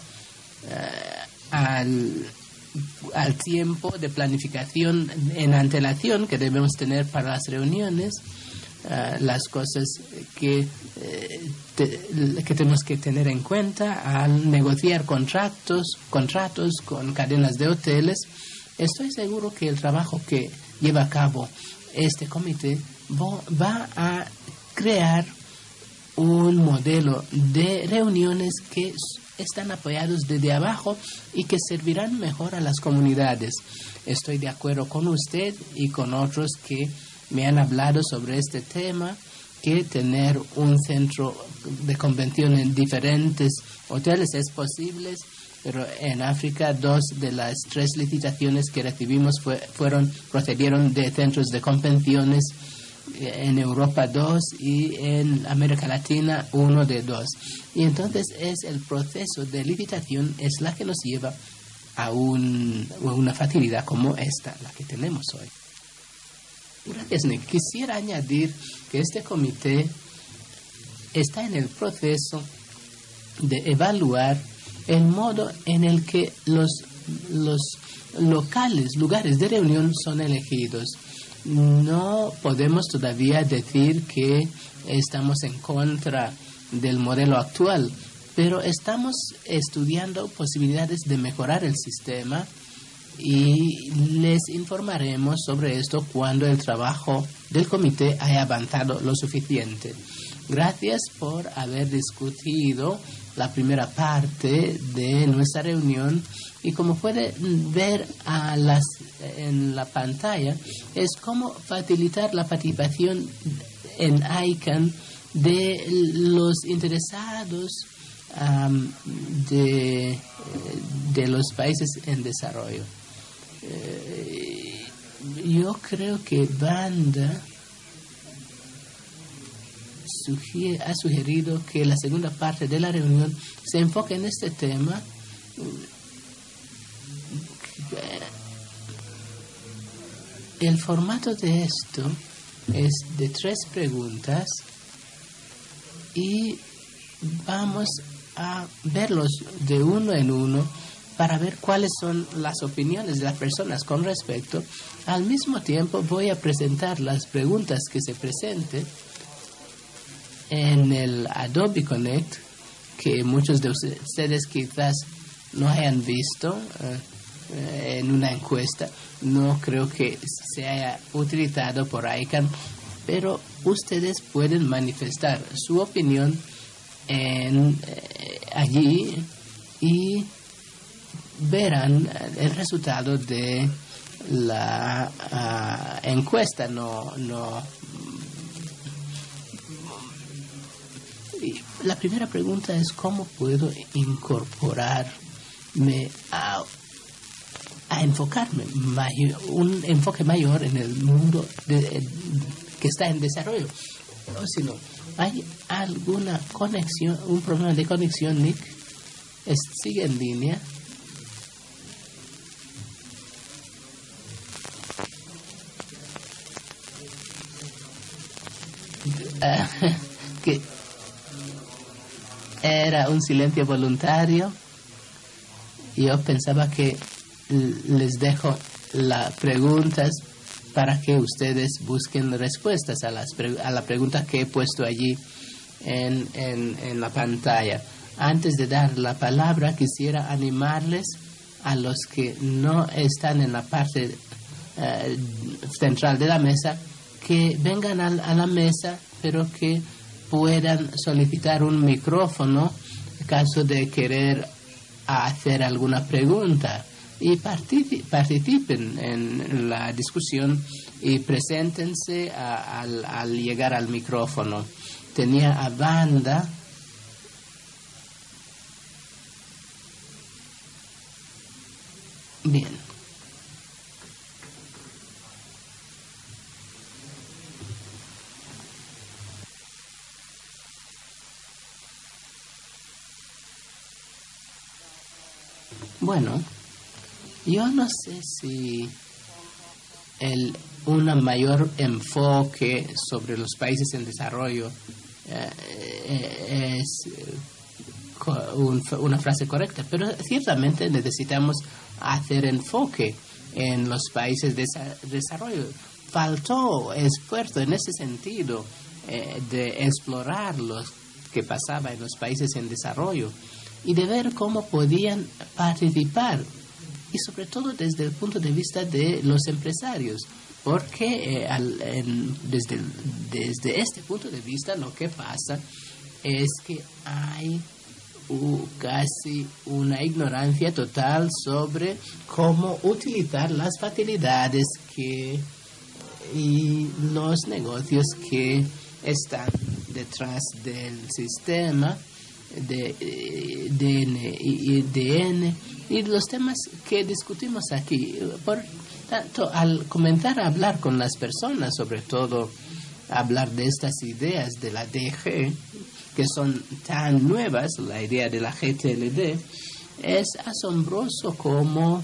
eh, al, al tiempo de planificación en antelación que debemos tener para las reuniones, uh, las cosas que, eh, te, que tenemos que tener en cuenta al negociar contratos, contratos con cadenas de hoteles. Estoy seguro que el trabajo que lleva a cabo este comité va a crear un modelo de reuniones que están apoyados desde abajo y que servirán mejor a las comunidades. Estoy de acuerdo con usted y con otros que me han hablado sobre este tema, que tener un centro de convención en diferentes hoteles es posible, pero en África dos de las tres licitaciones que recibimos fue, fueron procedieron de centros de convenciones, en Europa dos y en América Latina uno de dos. Y entonces es el proceso de licitación es la que nos lleva a, un, a una facilidad como esta, la que tenemos hoy. Gracias, Nick. Quisiera añadir que este comité está en el proceso de evaluar el modo en el que los, los locales, lugares de reunión son elegidos. No podemos todavía decir que estamos en contra del modelo actual, pero estamos estudiando posibilidades de mejorar el sistema y les informaremos sobre esto cuando el trabajo del comité haya avanzado lo suficiente. Gracias por haber discutido la primera parte de nuestra reunión y como puede ver a las, en la pantalla es cómo facilitar la participación en I C A N de los interesados um, de, de los países en desarrollo. Eh, yo creo que Banda sugiere, ha sugerido que la segunda parte de la reunión se enfoque en este tema. El formato de esto es de tres preguntas y vamos a verlos de uno en uno para ver cuáles son las opiniones de las personas con respecto. Al mismo tiempo voy a presentar las preguntas que se presenten en el Adobe Connect, que muchos de ustedes quizás no hayan visto uh, en una encuesta. No creo que se haya utilizado por I C A N, pero ustedes pueden manifestar su opinión en, eh, allí y verán el resultado de la uh, encuesta. No, no. La primera pregunta es cómo puedo incorporarme a, a enfocarme mayor, un enfoque mayor en el mundo de, de, que está en desarrollo. O si no, ¿hay alguna conexión, un problema de conexión, Nick? Es, sigue en línea. Uh, que era un silencio voluntario. Yo pensaba que les dejo las preguntas para que ustedes busquen respuestas a, las a la pregunta que he puesto allí en, en, en la pantalla. Antes de dar la palabra, quisiera animarles a los que no están en la parte uh, central de la mesa que vengan a, a la mesa, pero que puedan solicitar un micrófono en caso de querer hacer alguna pregunta y participen en la discusión y preséntense a, al, al llegar al micrófono. Tenía a Banda Bien. Bueno, yo no sé si el, un mayor enfoque sobre los países en desarrollo eh, es eh, un, una frase correcta, pero ciertamente necesitamos hacer enfoque en los países de desarrollo. Faltó esfuerzo en ese sentido eh, de explorar lo que pasaba en los países en desarrollo y de ver cómo podían participar, y sobre todo desde el punto de vista de los empresarios, porque eh, al, en, desde, desde este punto de vista lo que pasa es que hay uh, casi una ignorancia total sobre cómo utilizar las facilidades que y los negocios que están detrás del sistema de D N y D N y los temas que discutimos aquí. Por tanto, al comenzar a hablar con las personas, sobre todo hablar de estas ideas de la D G, que son tan nuevas, la idea de la G T L D, es asombroso como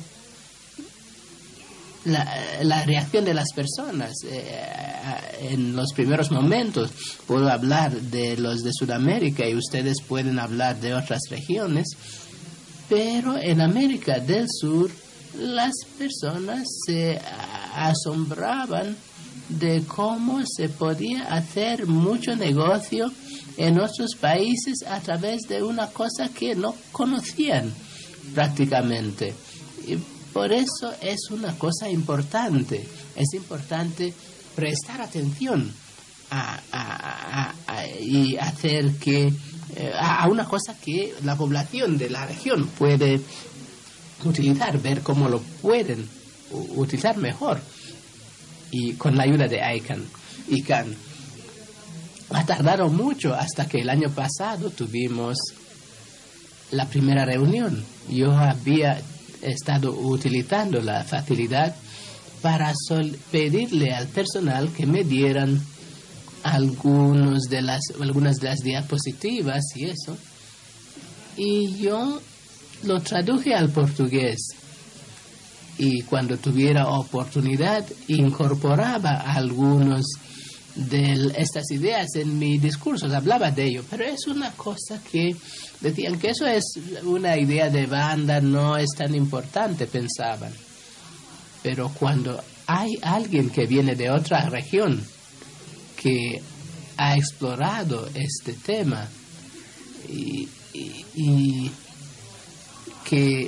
La, la reacción de las personas eh, en los primeros momentos. Puedo hablar de los de Sudamérica y ustedes pueden hablar de otras regiones, pero en América del Sur las personas se asombraban de cómo se podía hacer mucho negocio en otros países a través de una cosa que no conocían prácticamente. Y por eso es una cosa importante, es importante prestar atención a, a, a, a, y hacer que eh, a una cosa que la población de la región puede utilizar, ver cómo lo pueden utilizar mejor, y con la ayuda de I C A N. I C A N ha tardado mucho hasta que el año pasado tuvimos la primera reunión. Yo había He estado utilizando la facilidad para sol pedirle al personal que me dieran algunos de las, algunas de las diapositivas y eso. Y yo lo traduje al portugués. Y cuando tuviera oportunidad, incorporaba algunos de estas ideas en mis discursos, hablaba de ello, pero es una cosa que decían que eso es una idea de banda, no es tan importante, pensaban. Pero cuando hay alguien que viene de otra región que ha explorado este tema y, y, y que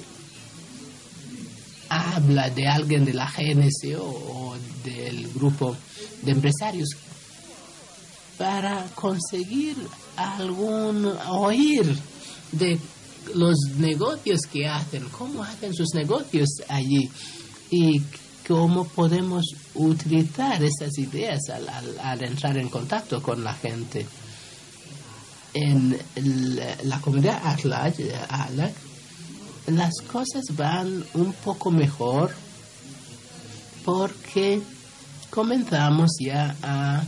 habla de alguien de la G N C O o del grupo de empresarios, para conseguir algún oír de los negocios que hacen, cómo hacen sus negocios allí y cómo podemos utilizar esas ideas al, al, al entrar en contacto con la gente. En la, la comunidad ALAC, ALAC, las cosas van un poco mejor porque comenzamos ya a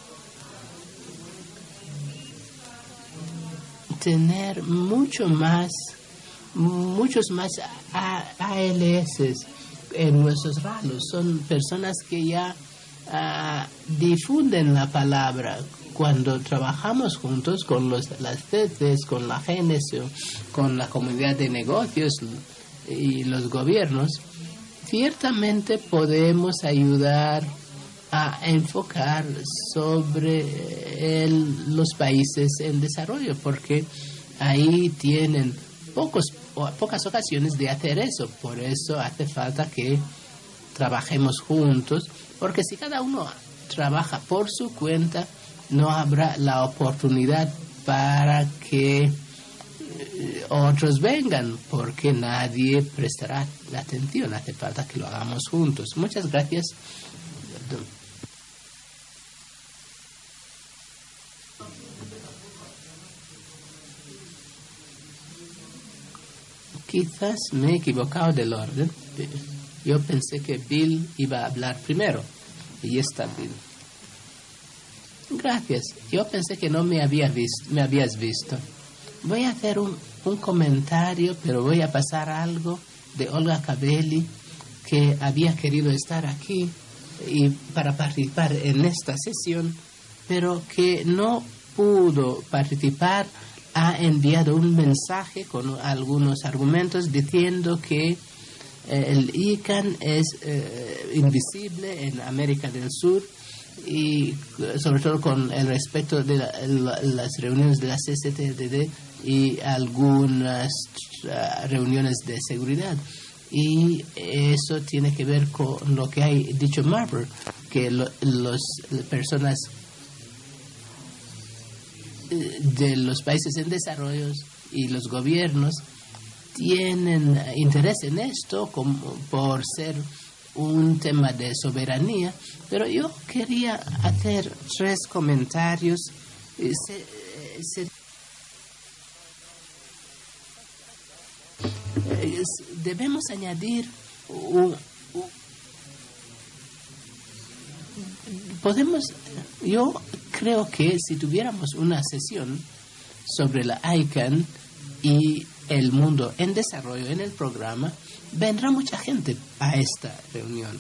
tener mucho más, muchos más A L S en nuestros ralos. Son personas que ya uh, difunden la palabra. Cuando trabajamos juntos con los, las C C S, con la G N S O, con la comunidad de negocios y los gobiernos, ciertamente podemos ayudar a enfocar sobre el, los países en desarrollo, porque ahí tienen pocos, pocas ocasiones de hacer eso. Por eso hace falta que trabajemos juntos, porque si cada uno trabaja por su cuenta, no habrá la oportunidad para que eh, otros vengan, porque nadie prestará la atención. Hace falta que lo hagamos juntos. Muchas gracias. quizás me he equivocado del orden. Yo pensé que Bill iba a hablar primero. Y está Bill. Gracias. Yo pensé que no me, había visto, me habías visto. Voy a hacer un, un comentario, pero voy a pasar algo de Olga Cabelli, que había querido estar aquí y para participar en esta sesión, pero que no pudo participar. Ha enviado un mensaje con algunos argumentos diciendo que eh, el I C A N es eh, invisible en América del Sur, y sobre todo con el respecto de la, la, las reuniones de la C C T D D y algunas uh, reuniones de seguridad. Y eso tiene que ver con lo que ha dicho Marber, que lo, los las personas de los países en desarrollo y los gobiernos tienen interés en esto como por ser un tema de soberanía, pero yo quería hacer tres comentarios. Se, se, debemos añadir un, un, podemos yo creo que si tuviéramos una sesión sobre la I C A N y el mundo en desarrollo en el programa, vendrá mucha gente a esta reunión.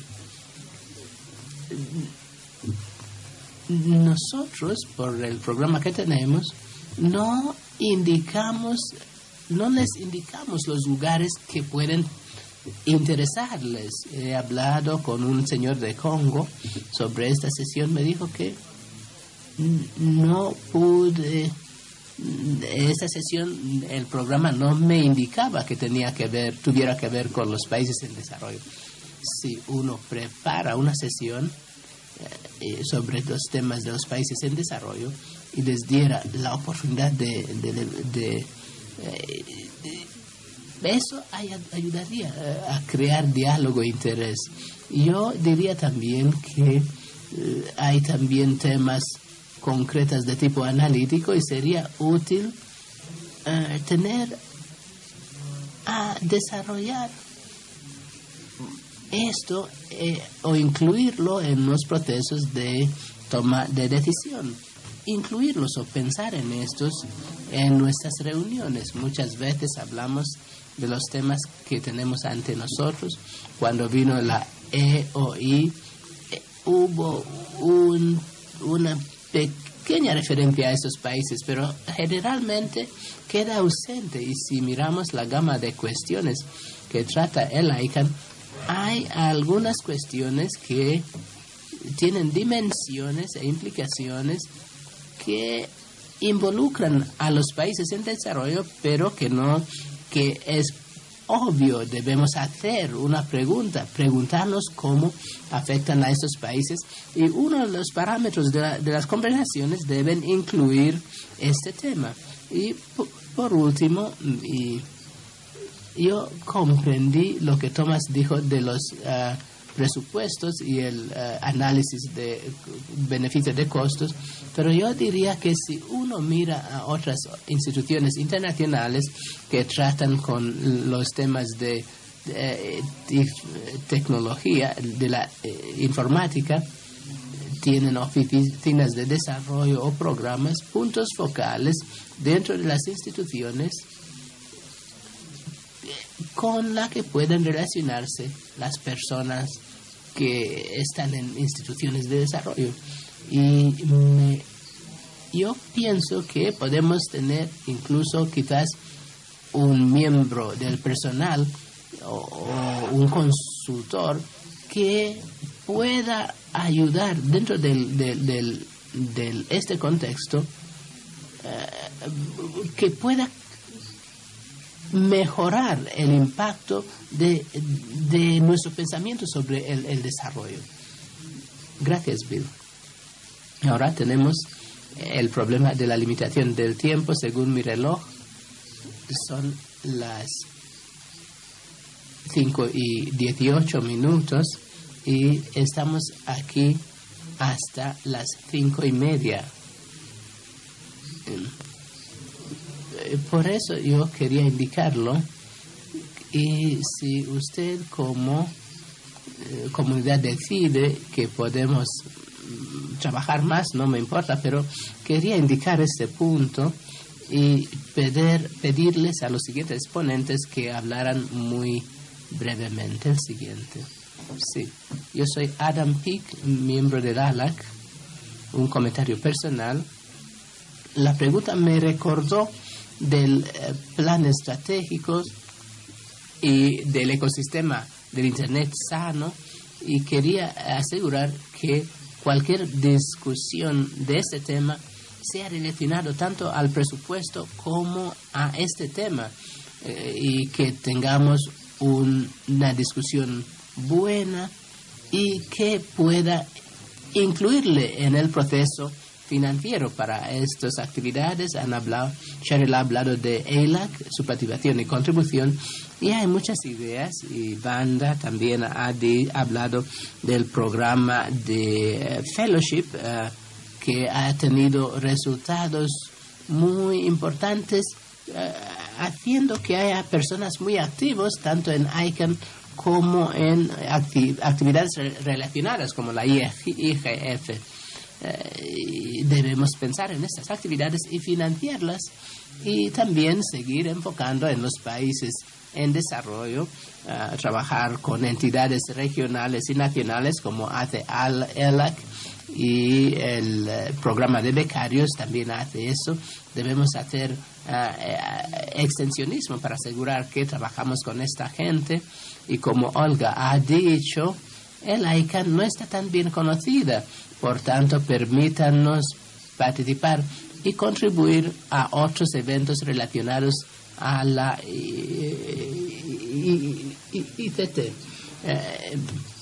Nosotros, por el programa que tenemos, no indicamos, no les indicamos los lugares que pueden interesarles. He hablado con un señor de Congo sobre esta sesión. Me dijo que no pude, esta sesión, el programa no me indicaba que tenía que ver, tuviera que ver con los países en desarrollo. Si uno prepara una sesión eh, sobre los temas de los países en desarrollo y les diera la oportunidad de, de, de, de, eh, de eso ayudaría a crear diálogo e interés. Yo diría también que eh, hay también temas concretas de tipo analítico y sería útil uh, tener a desarrollar esto eh, o incluirlo en los procesos de toma de decisión, incluirlos o pensar en estos en nuestras reuniones. Muchas veces hablamos de los temas que tenemos ante nosotros. Cuando vino la E O I eh, hubo un, una pequeña referencia a estos países, pero generalmente queda ausente. Y si miramos la gama de cuestiones que trata el I C A N, hay algunas cuestiones que tienen dimensiones e implicaciones que involucran a los países en desarrollo, pero que no, que es obvio, debemos hacer una pregunta, preguntarnos cómo afectan a estos países, y uno de los parámetros de, la, de las conversaciones deben incluir este tema. Y por, por último, y yo comprendí lo que Thomas dijo de los uh, presupuestos y el uh, análisis de beneficios de costos, pero yo diría que si uno mira a otras instituciones internacionales que tratan con los temas de, de, de tecnología, de la eh, informática, tienen oficinas de desarrollo o programas, puntos focales dentro de las instituciones con la que pueden relacionarse las personas que están en instituciones de desarrollo. Y me, yo pienso que podemos tener incluso quizás un miembro del personal o, o un consultor que pueda ayudar dentro del, del, del, del este contexto, uh, que pueda mejorar el impacto de, de nuestro pensamiento sobre el, el desarrollo. Gracias, Bill. Ahora tenemos el problema de la limitación del tiempo. Según mi reloj, son las cinco y dieciocho minutos y estamos aquí hasta las cinco y media. Por eso yo quería indicarlo Y si usted como eh, comunidad decide que podemos mm, trabajar más, no me importa, pero quería indicar este punto y pedir, pedirles a los siguientes ponentes que hablaran muy brevemente. El siguiente. Sí, yo soy Adam Peake, miembro del A L A C. Un comentario personal. La pregunta me recordó del eh, plan estratégico y del ecosistema del Internet sano, y quería asegurar que cualquier discusión de este tema sea relacionado tanto al presupuesto como a este tema, eh, y que tengamos un, una discusión buena y que pueda incluirle en el proceso financiero para estas actividades. Han hablado, Cheryl ha hablado de A L A C, su participación y contribución, y hay muchas ideas, y Wanda también ha de, hablado del programa de fellowship uh, que ha tenido resultados muy importantes, uh, haciendo que haya personas muy activas tanto en I C A N como en acti actividades re relacionadas como la I G F. Eh, debemos pensar en estas actividades y financiarlas, y también seguir enfocando en los países en desarrollo, uh, trabajar con entidades regionales y nacionales como hace el A L A C, y el uh, programa de becarios también hace eso. Debemos hacer uh, uh, extensionismo para asegurar que trabajamos con esta gente, y como Olga ha dicho, el I C A N no está tan bien conocida. Por tanto, permítanos participar y contribuir a otros eventos relacionados a la I C T. Eh,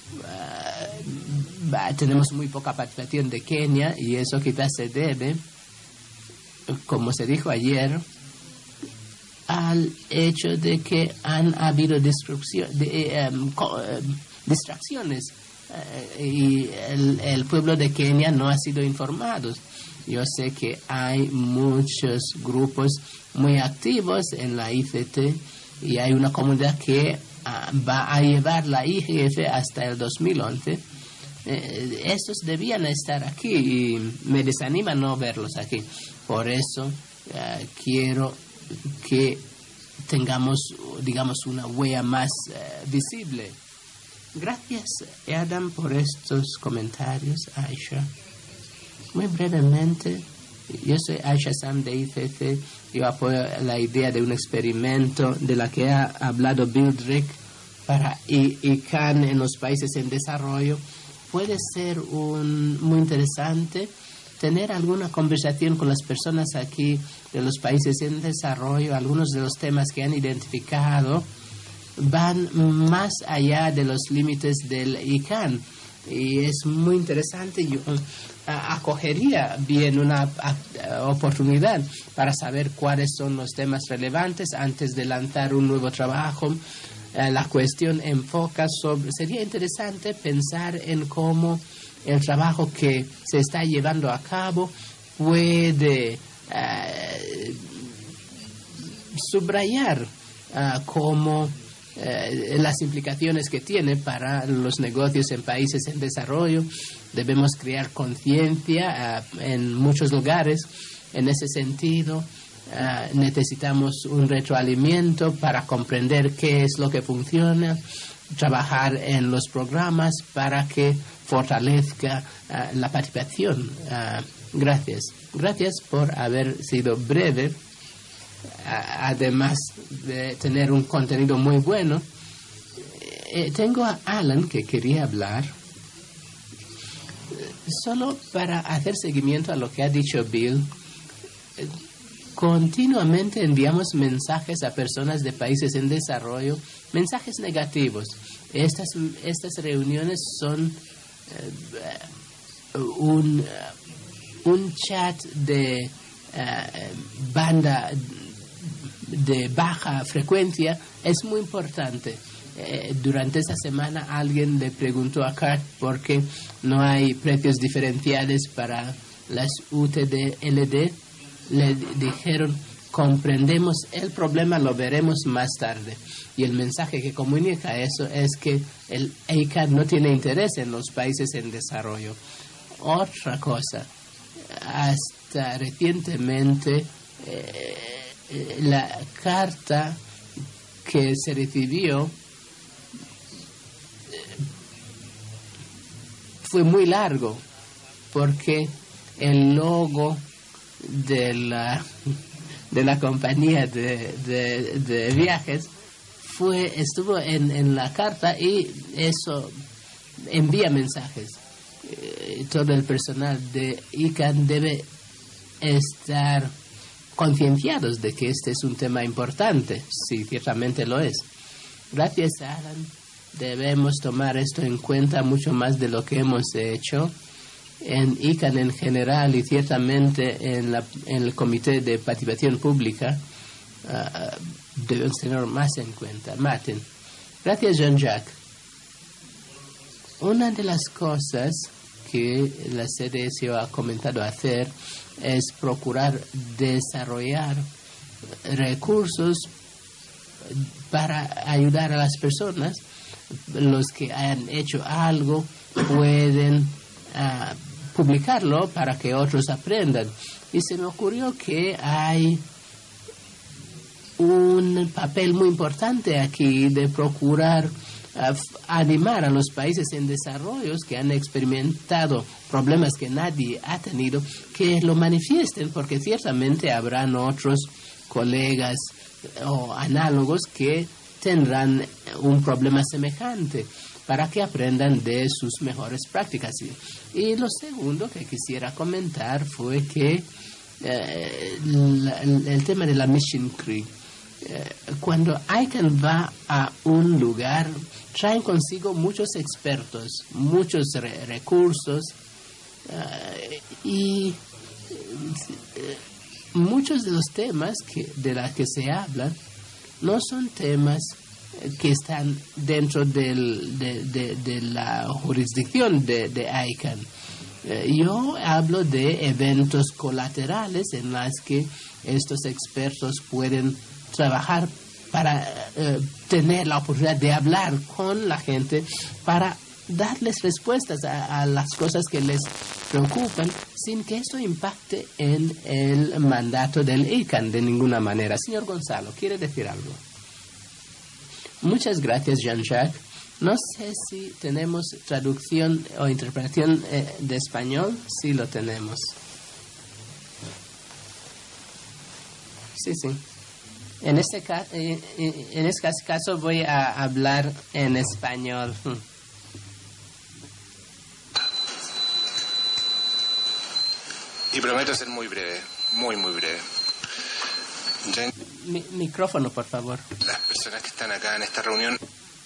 uh, tenemos muy poca participación de Kenia, y eso quizás se debe, como se dijo ayer, al hecho de que han habido destrucción, de, um, um, distracciones. Uh, y el, el pueblo de Kenia no ha sido informado. Yo sé que hay muchos grupos muy activos en la I C T, y hay una comunidad que uh, va a llevar la I G F hasta el dos mil once. Eh, estos debían estar aquí, y me desanima no verlos aquí. Por eso uh, quiero que tengamos, digamos, una huella más uh, visible. Gracias, Adam, por estos comentarios, Aisha. Muy brevemente, yo soy Aisha Sam de I C C. Yo apoyo la idea de un experimento de la que ha hablado Bill Drick para I C A N en los países en desarrollo. Puede ser un, muy interesante tener alguna conversación con las personas aquí de los países en desarrollo. Algunos de los temas que han identificado van más allá de los límites del I C A N, y es muy interesante. Yo uh, acogería bien una uh, oportunidad para saber cuáles son los temas relevantes antes de lanzar un nuevo trabajo. Uh, la cuestión enfoca sobre, sería interesante pensar en cómo el trabajo que se está llevando a cabo puede uh, subrayar uh, cómo Eh, las implicaciones que tiene para los negocios en países en desarrollo. Debemos crear conciencia uh, en muchos lugares. En ese sentido, uh, necesitamos un retroalimento para comprender qué es lo que funciona, trabajar en los programas para que fortalezca uh, la participación. Uh, gracias. Gracias por haber sido breve, además de tener un contenido muy bueno. Eh, tengo a Alan que quería hablar, solo para hacer seguimiento a lo que ha dicho Bill. Eh, continuamente enviamos mensajes a personas de países en desarrollo, mensajes negativos. Estas, estas reuniones son eh, un, un chat de uh, banda de baja frecuencia. Es muy importante. Eh, durante esa semana alguien le preguntó a Kurt por qué no hay precios diferenciales para las U T D L D. Le dijeron comprendemos el problema, lo veremos más tarde. Y el mensaje que comunica eso es que el I C A N no tiene interés en los países en desarrollo. Otra cosa, hasta recientemente eh, la carta que se recibió fue muy largo porque el logo de la de la compañía de, de, de viajes fue estuvo en, en la carta, y eso envía mensajes. Eh, todo el personal de I C A N debe estar concienciados de que este es un tema importante. Sí, ciertamente lo es. Gracias, Alan. Debemos tomar esto en cuenta mucho más de lo que hemos hecho en I C A N en general, y ciertamente en, la, en el Comité de Participación Pública uh, debemos tener más en cuenta. Martin. Gracias, Jean-Jacques. Una de las cosas que la C D S O ha comenzado a hacer es procurar desarrollar recursos para ayudar a las personas. Los que hayan hecho algo pueden uh, publicarlo para que otros aprendan. Y se me ocurrió que hay un papel muy importante aquí de procurar uh, animar a los países en desarrollo que han experimentado problemas que nadie ha tenido, que lo manifiesten, porque ciertamente habrán otros colegas o análogos que tendrán un problema semejante, para que aprendan de sus mejores prácticas. Y lo segundo que quisiera comentar fue que eh, la, el tema de la Mission Creek. Eh, cuando I C A N va a un lugar, traen consigo muchos expertos, muchos re recursos, eh, y eh, muchos de los temas que, de los que se hablan no son temas que están dentro del, de, de, de la jurisdicción de, de I C A N. Eh, yo hablo de eventos colaterales en los que estos expertos pueden trabajar para eh, tener la oportunidad de hablar con la gente, para darles respuestas a, a las cosas que les preocupan, sin que esto impacte en el mandato del I C A N de ninguna manera. Señor Gonzalo, ¿quiere decir algo? Muchas gracias, Jean-Jacques. No sé si tenemos traducción o interpretación eh, de español. Sí, lo tenemos. Sí, sí. En este, ca eh, en este caso voy a hablar en español. Y prometo ser muy breve, muy, muy breve. Ya Mi micrófono, por favor. las personas que están acá en esta reunión,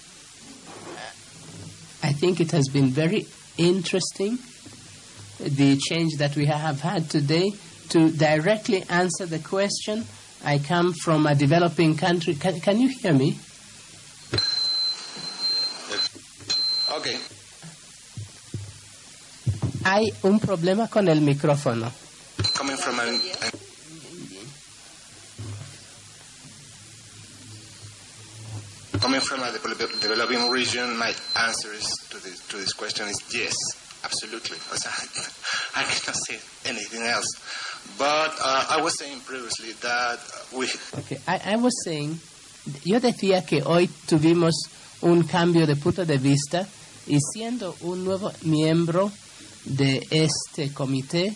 I think it has been very interesting, the change that we have had today. To directly answer the question, I come from a developing country. Can, can you hear me? ok, Hay un problema con el micrófono. coming from an, an coming from a de- developing region, my answer is to this, to this question is yes, absolutely. O sea, I cannot say anything else. But uh, I was saying previously that we Okay, I, I was saying, yo decía que hoy tuvimos un cambio de punto de vista, y siendo un nuevo miembro de este comité,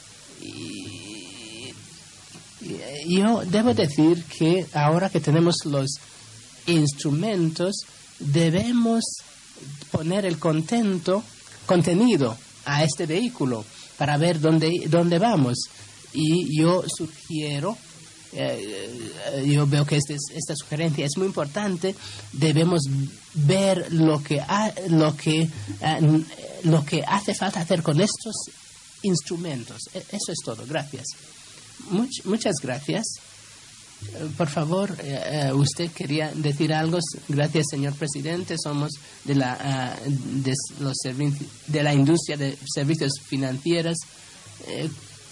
y, y yo debo decir que ahora que tenemos los instrumentos, debemos poner el contento, contenido a este vehículo para ver dónde, dónde vamos. Y yo sugiero, eh, yo veo que este, esta sugerencia es muy importante. Debemos ver lo que, ha, lo, que, eh, lo que hace falta hacer con estos instrumentos. Eso es todo. Gracias. Much, muchas gracias. Por favor, eh, usted quería decir algo. Gracias, señor presidente. Somos de la, uh, de los de la industria de servicios financieros. Eh,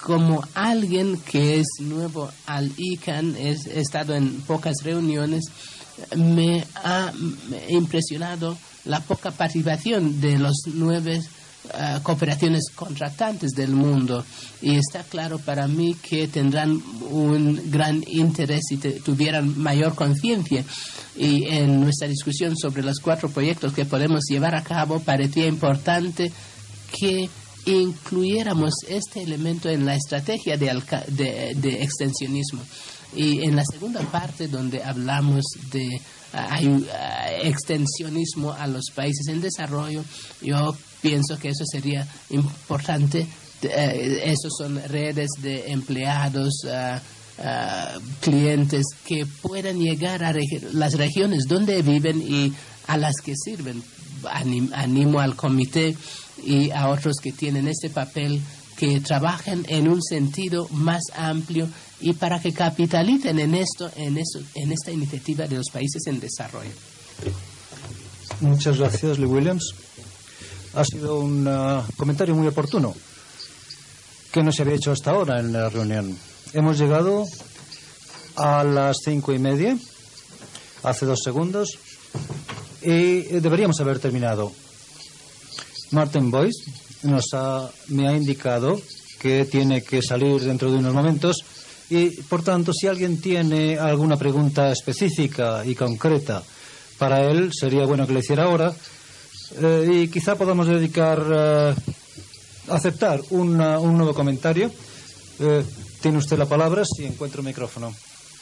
como alguien que es nuevo al I C A N, he estado en pocas reuniones, me ha impresionado la poca participación de las nueve uh, cooperaciones contratantes del mundo, y está claro para mí que tendrán un gran interés si te, tuvieran mayor conciencia. Y en nuestra discusión sobre los cuatro proyectos que podemos llevar a cabo, parecía importante que incluyéramos este elemento en la estrategia de, de, de extensionismo. Y en la segunda parte, donde hablamos de uh, uh, extensionismo a los países en desarrollo, yo pienso que eso sería importante. Uh, esos son redes de empleados, uh, uh, clientes que puedan llegar a reg- las regiones donde viven y a las que sirven. Anim- animo al comité y a otros que tienen este papel que trabajen en un sentido más amplio y para que capitalicen en esto, en eso, en esta iniciativa de los países en desarrollo. Muchas gracias, Lee Williams. Ha sido un uh, comentario muy oportuno que no se había hecho hasta ahora en la reunión. Hemos llegado a las cinco y media, hace dos segundos, y deberíamos haber terminado. Martin Boyce nos ha, me ha indicado que tiene que salir dentro de unos momentos y, por tanto, si alguien tiene alguna pregunta específica y concreta para él, sería bueno que lo hiciera ahora, eh, y quizá podamos dedicar eh, aceptar una, un nuevo comentario. Eh, tiene usted la palabra si encuentra un micrófono.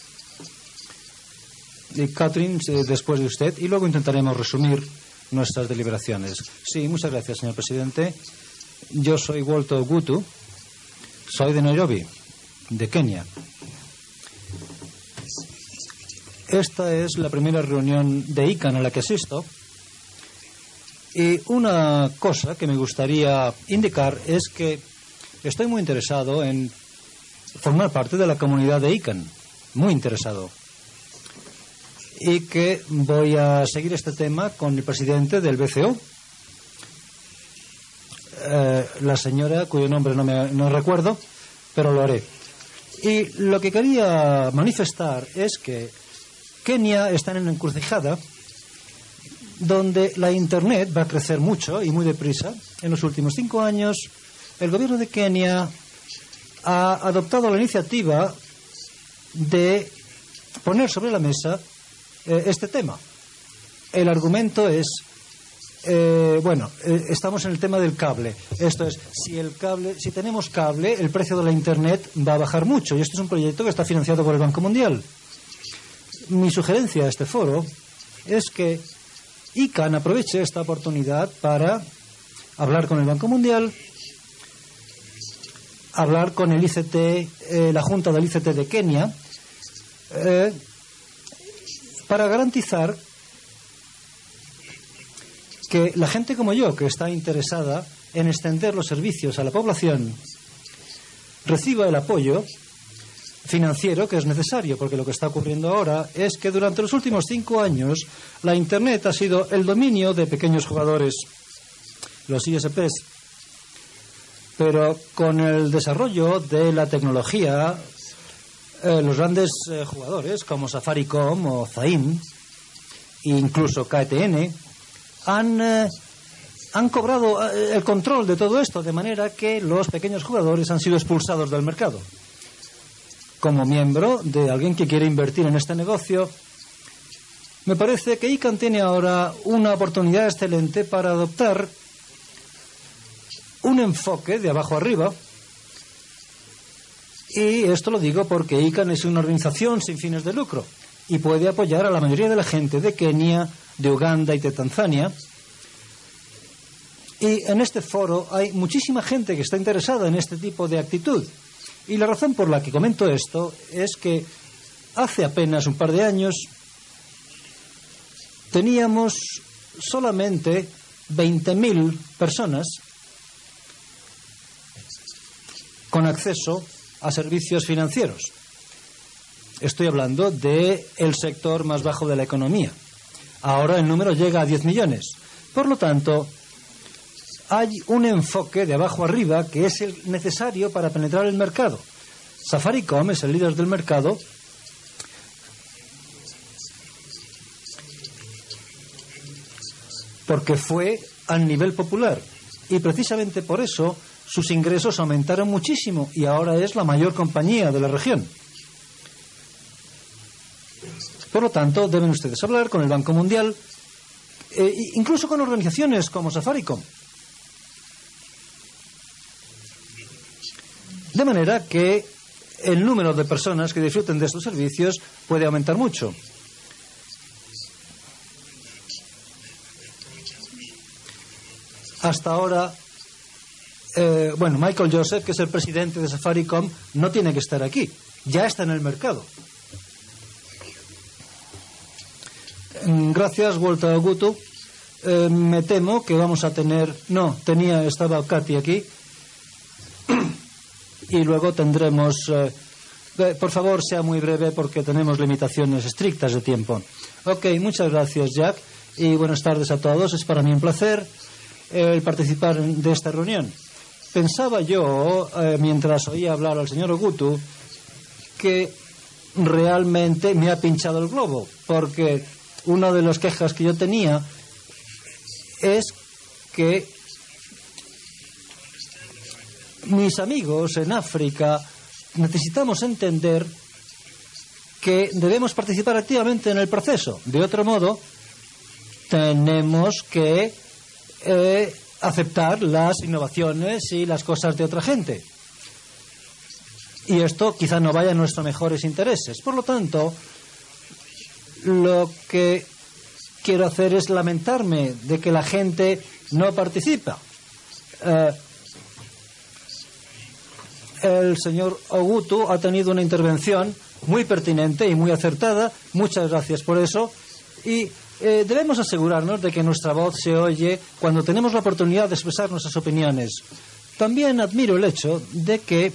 Y Catherine, eh, después de usted, y luego intentaremos resumir nuestras deliberaciones. Sí, muchas gracias, señor presidente. Yo soy Walter Gutu, soy de Nairobi, de Kenia. Esta es la primera reunión de I C A N a la que asisto, y una cosa que me gustaría indicar es que estoy muy interesado en formar parte de la comunidad de I C A N, muy interesado, y que voy a seguir este tema con el presidente del B C O, eh, la señora cuyo nombre no me no recuerdo, pero lo haré. Y lo que quería manifestar es que Kenia está en una encrucijada donde la Internet va a crecer mucho y muy deprisa. En los últimos cinco años, el gobierno de Kenia ha adoptado la iniciativa de poner sobre la mesa eh, este tema. El argumento es, eh, bueno, eh, estamos en el tema del cable. Esto es, si el cable, si tenemos cable, el precio de la Internet va a bajar mucho. Y esto es un proyecto que está financiado por el Banco Mundial. Mi sugerencia a este foro es que I C A N aproveche esta oportunidad para hablar con el Banco Mundial, hablar con el I C T, eh, la Junta del I C T de Kenia, eh, para garantizar que la gente como yo, que está interesada en extender los servicios a la población, reciba el apoyo financiero que es necesario, porque lo que está ocurriendo ahora es que durante los últimos cinco años la Internet ha sido el dominio de pequeños jugadores, los I S Ps, pero con el desarrollo de la tecnología, eh, los grandes eh, jugadores como Safaricom o Zain, e incluso K T N, han, eh, han cobrado eh, el control de todo esto, de manera que los pequeños jugadores han sido expulsados del mercado. Como miembro de alguien que quiere invertir en este negocio, me parece que I C A N tiene ahora una oportunidad excelente para adoptar un enfoque de abajo arriba, y esto lo digo porque I C A N es una organización sin fines de lucro y puede apoyar a la mayoría de la gente de Kenia, de Uganda y de Tanzania. Y en este foro hay muchísima gente que está interesada en este tipo de actitud. Y la razón por la que comento esto es que hace apenas un par de años teníamos solamente veinte mil personas con acceso a servicios financieros. Estoy hablando del sector más bajo de la economía. Ahora el número llega a diez millones. Por lo tanto, hay un enfoque de abajo arriba que es el necesario para penetrar el mercado. Safaricom es el líder del mercado porque fue al nivel popular y precisamente por eso sus ingresos aumentaron muchísimo y ahora es la mayor compañía de la región. Por lo tanto, deben ustedes hablar con el Banco Mundial, eh, incluso con organizaciones como Safaricom. De manera que el número de personas que disfruten de estos servicios puede aumentar mucho. Hasta ahora, eh, bueno, Michael Joseph, que es el presidente de Safaricom, no tiene que estar aquí. Ya está en el mercado. Gracias, Walter Ogutu. Eh, me temo que vamos a tener... No, tenía, estaba Katy aquí. Y luego tendremos... Eh, por favor, sea muy breve porque tenemos limitaciones estrictas de tiempo. Ok, muchas gracias, Jack. Y buenas tardes a todos. Es para mí un placer el participar de esta reunión. Pensaba yo, eh, mientras oía hablar al señor Ogutu, que realmente me ha pinchado el globo, porque una de las quejas que yo tenía es que mis amigos en África necesitamos entender que debemos participar activamente en el proceso. De otro modo, tenemos que Eh, aceptar las innovaciones y las cosas de otra gente. Y esto quizá no vaya a nuestros mejores intereses. Por lo tanto, lo que quiero hacer es lamentarme de que la gente no participa. Eh, el señor Ogutu ha tenido una intervención muy pertinente y muy acertada. Muchas gracias por eso. Y Eh, debemos asegurarnos de que nuestra voz se oye cuando tenemos la oportunidad de expresar nuestras opiniones. También admiro el hecho de que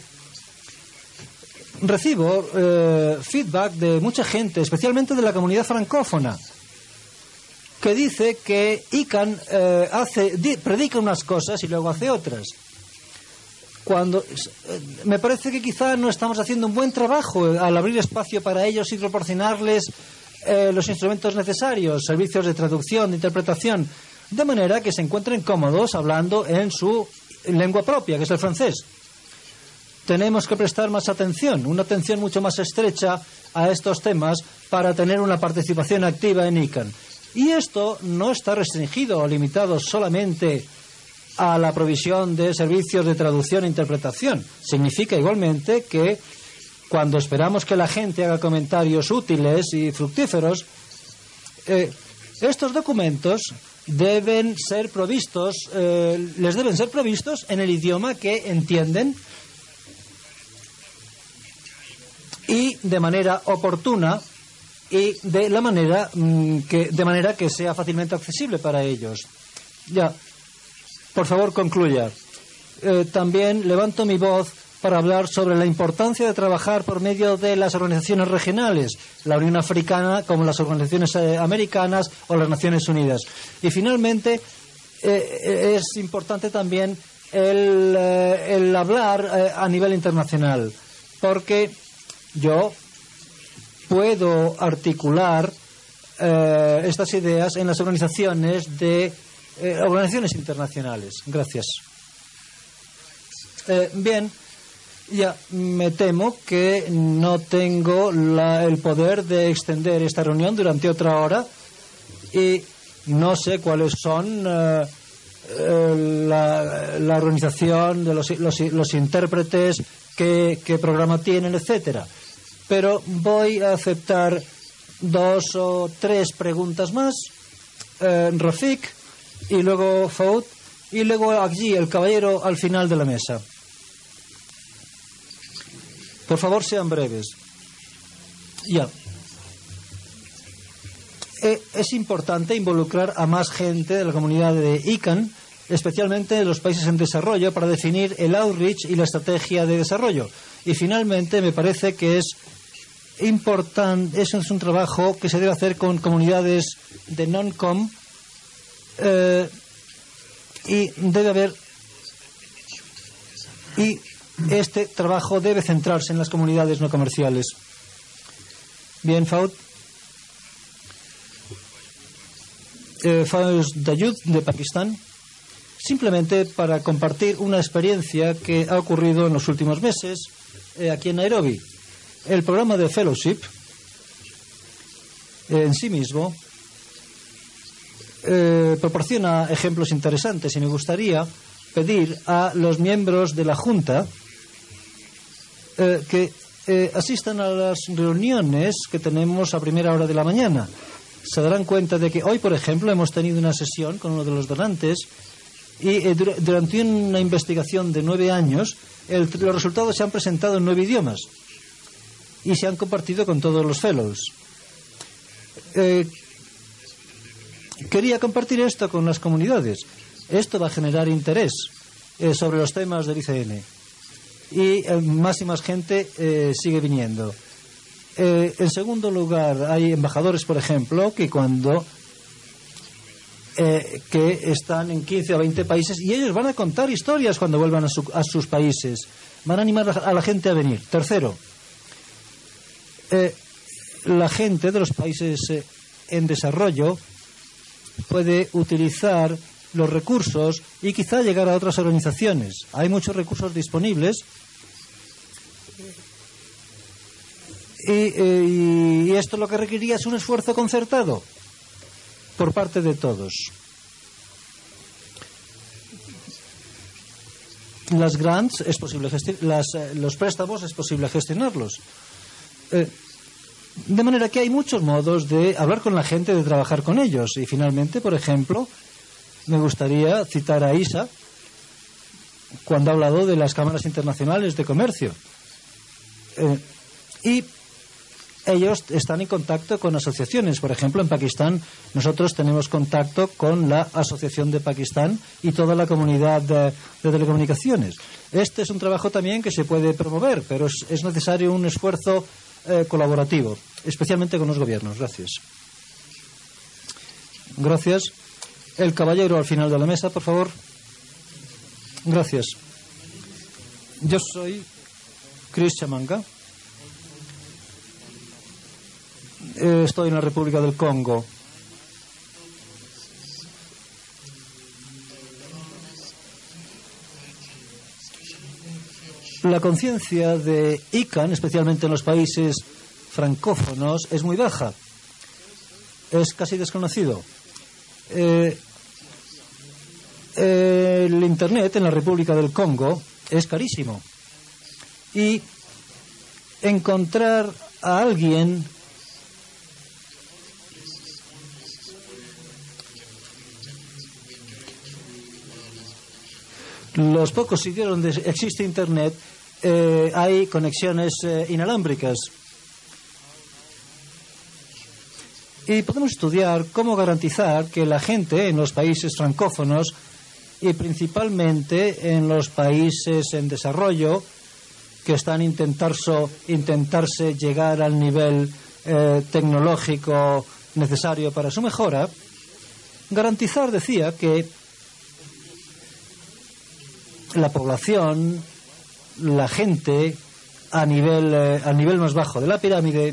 recibo eh, feedback de mucha gente, especialmente de la comunidad francófona, que dice que I C A N eh, hace, di, predica unas cosas y luego hace otras. Cuando eh, me parece que quizá no estamos haciendo un buen trabajo al abrir espacio para ellos y proporcionarles Eh, los instrumentos necesarios, servicios de traducción, de interpretación, de manera que se encuentren cómodos hablando en su lengua propia, que es el francés. Tenemos que prestar más atención, una atención mucho más estrecha a estos temas para tener una participación activa en I C A N. Y esto no está restringido o limitado solamente a la provisión de servicios de traducción e interpretación. Significa igualmente que cuando esperamos que la gente haga comentarios útiles y fructíferos, eh, estos documentos deben ser provistos, eh, les deben ser provistos en el idioma que entienden y de manera oportuna y de la manera mmm, que de manera que sea fácilmente accesible para ellos. Ya, por favor, concluya. Eh, también levanto mi voz para hablar sobre la importancia de trabajar por medio de las organizaciones regionales, la Unión Africana, como las organizaciones eh, americanas o las Naciones Unidas. Y finalmente, eh, es importante también el, eh, el hablar eh, a nivel internacional, porque yo puedo articular eh, estas ideas en las organizaciones de eh, organizaciones internacionales. Gracias. Eh, bien. Ya, me temo que no tengo la, el poder de extender esta reunión durante otra hora y no sé cuáles son uh, la, la organización de los, los, los intérpretes, qué, qué programa tienen, etcétera. Pero voy a aceptar dos o tres preguntas más. Uh, Rafik y luego Fout y luego allí el caballero al final de la mesa. Por favor, sean breves. Ya. Eh, es importante involucrar a más gente de la comunidad de I C A N, especialmente de los países en desarrollo, para definir el outreach y la estrategia de desarrollo. Y finalmente, me parece que es importante, eso es un trabajo que se debe hacer con comunidades de non-com eh, y debe haber y este trabajo debe centrarse en las comunidades no comerciales. Bien, Faud. Eh, Fauz Dayud, de Pakistán, simplemente para compartir una experiencia que ha ocurrido en los últimos meses eh, aquí en Nairobi. El programa de fellowship eh, en sí mismo eh, proporciona ejemplos interesantes, y me gustaría pedir a los miembros de la Junta eh, que eh, asistan a las reuniones que tenemos a primera hora de la mañana. Se darán cuenta de que hoy, por ejemplo, hemos tenido una sesión con uno de los donantes y eh, dur durante una investigación de nueve años el, los resultados se han presentado en nueve idiomas y se han compartido con todos los fellows. Eh, quería compartir esto con las comunidades. Esto va a generar interés eh, sobre los temas del I C N y eh, más y más gente eh, sigue viniendo. Eh, en segundo lugar, hay embajadores, por ejemplo, que cuando eh, que están en quince o veinte países y ellos van a contar historias cuando vuelvan a, su, a sus países. Van a animar a la gente a venir. Tercero, eh, la gente de los países eh, en desarrollo puede utilizar los recursos y quizá llegar a otras organizaciones. Hay muchos recursos disponibles. Y, eh, y esto lo que requeriría es un esfuerzo concertado por parte de todos. Las grants es posible las, eh, los préstamos es posible gestionarlos. Eh, de manera que hay muchos modos de hablar con la gente, de trabajar con ellos. Y finalmente, por ejemplo, me gustaría citar a Isa cuando ha hablado de las cámaras internacionales de comercio. Eh, y ellos están en contacto con asociaciones. Por ejemplo, en Pakistán nosotros tenemos contacto con la Asociación de Pakistán y toda la comunidad de, de telecomunicaciones. Este es un trabajo también que se puede promover, pero es, es necesario un esfuerzo eh, colaborativo, especialmente con los gobiernos. Gracias. Gracias. El caballero al final de la mesa, por favor. Gracias. Yo soy Chris Chamanga. Estoy en la República del Congo. La conciencia de I C A N, especialmente en los países francófonos, es muy baja. Es casi desconocido. Eh, el Internet en la República del Congo es carísimo. Y encontrar a alguien los pocos sitios donde existe Internet eh, hay conexiones eh, inalámbricas. Y podemos estudiar cómo garantizar que la gente en los países francófonos y principalmente en los países en desarrollo que están intentarse, intentarse llegar al nivel eh, tecnológico necesario para su mejora, garantizar, decía, que la población, la gente a nivel, eh, a nivel más bajo de la pirámide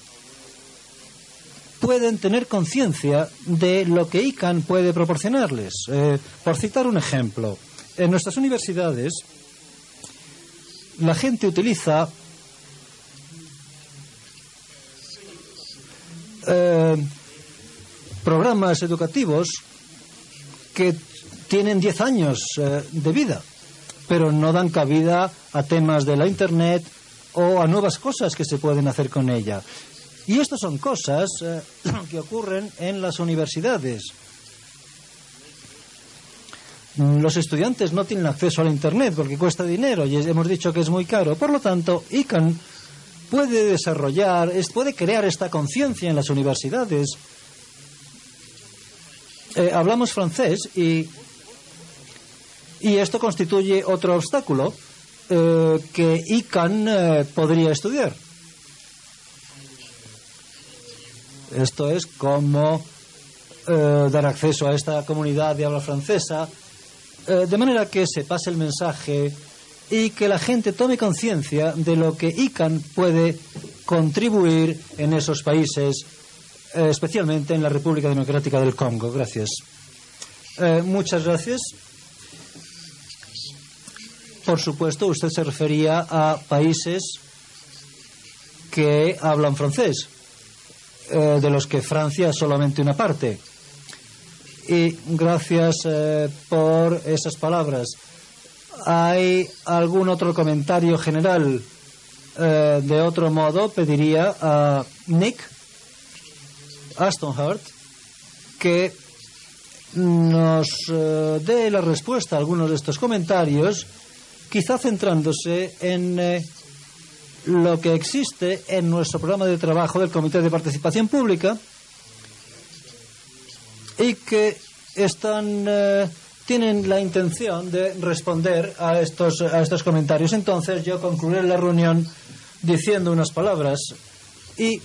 pueden tener conciencia de lo que I C A N puede proporcionarles. Eh, por citar un ejemplo, en nuestras universidades la gente utiliza eh, programas educativos que tienen diez años eh, de vida, pero no dan cabida a temas de la Internet o a nuevas cosas que se pueden hacer con ella. Y estas son cosas eh, que ocurren en las universidades. Los estudiantes no tienen acceso al Internet porque cuesta dinero y hemos dicho que es muy caro. Por lo tanto, I C A N puede desarrollar, es, puede crear esta conciencia en las universidades. Eh, hablamos francés y, y esto constituye otro obstáculo eh, que I C A N eh, podría estudiar. Esto es cómo eh, dar acceso a esta comunidad de habla francesa eh, de manera que se pase el mensaje y que la gente tome conciencia de lo que I C A N puede contribuir en esos países, eh, especialmente en la República Democrática del Congo. Gracias. Eh, muchas gracias. Por supuesto, usted se refería a países que hablan francés, eh, de los que Francia es solamente una parte. Y gracias eh, por esas palabras. ¿Hay algún otro comentario general? Eh, de otro modo, pediría a Nick Astonhart que nos eh, dé la respuesta a algunos de estos comentarios, quizá centrándose en eh, lo que existe en nuestro programa de trabajo del Comité de Participación Pública y que están eh, tienen la intención de responder a estos a estos comentarios. Entonces yo concluiré la reunión diciendo unas palabras y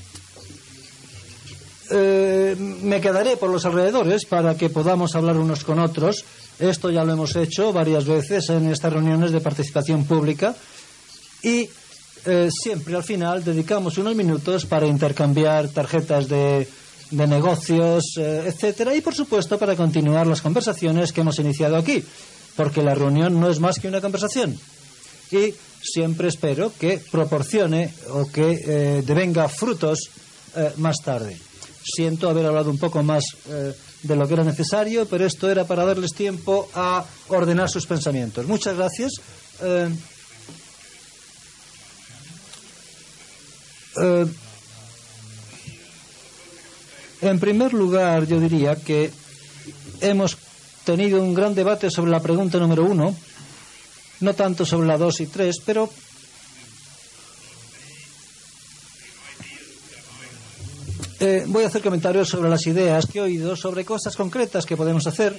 eh, me quedaré por los alrededores para que podamos hablar unos con otros. Esto ya lo hemos hecho varias veces en estas reuniones de participación pública y eh, siempre al final dedicamos unos minutos para intercambiar tarjetas de de negocios, eh, etcétera, y por supuesto para continuar las conversaciones que hemos iniciado aquí, porque la reunión no es más que una conversación y siempre espero que proporcione o que eh, devenga frutos eh, más tarde. Siento haber hablado un poco más eh, de lo que era necesario, pero esto era para darles tiempo a ordenar sus pensamientos. Muchas gracias. Eh, eh, En primer lugar, yo diría que hemos tenido un gran debate sobre la pregunta número uno, no tanto sobre la dos y tres, pero eh, voy a hacer comentarios sobre las ideas que he oído, sobre cosas concretas que podemos hacer,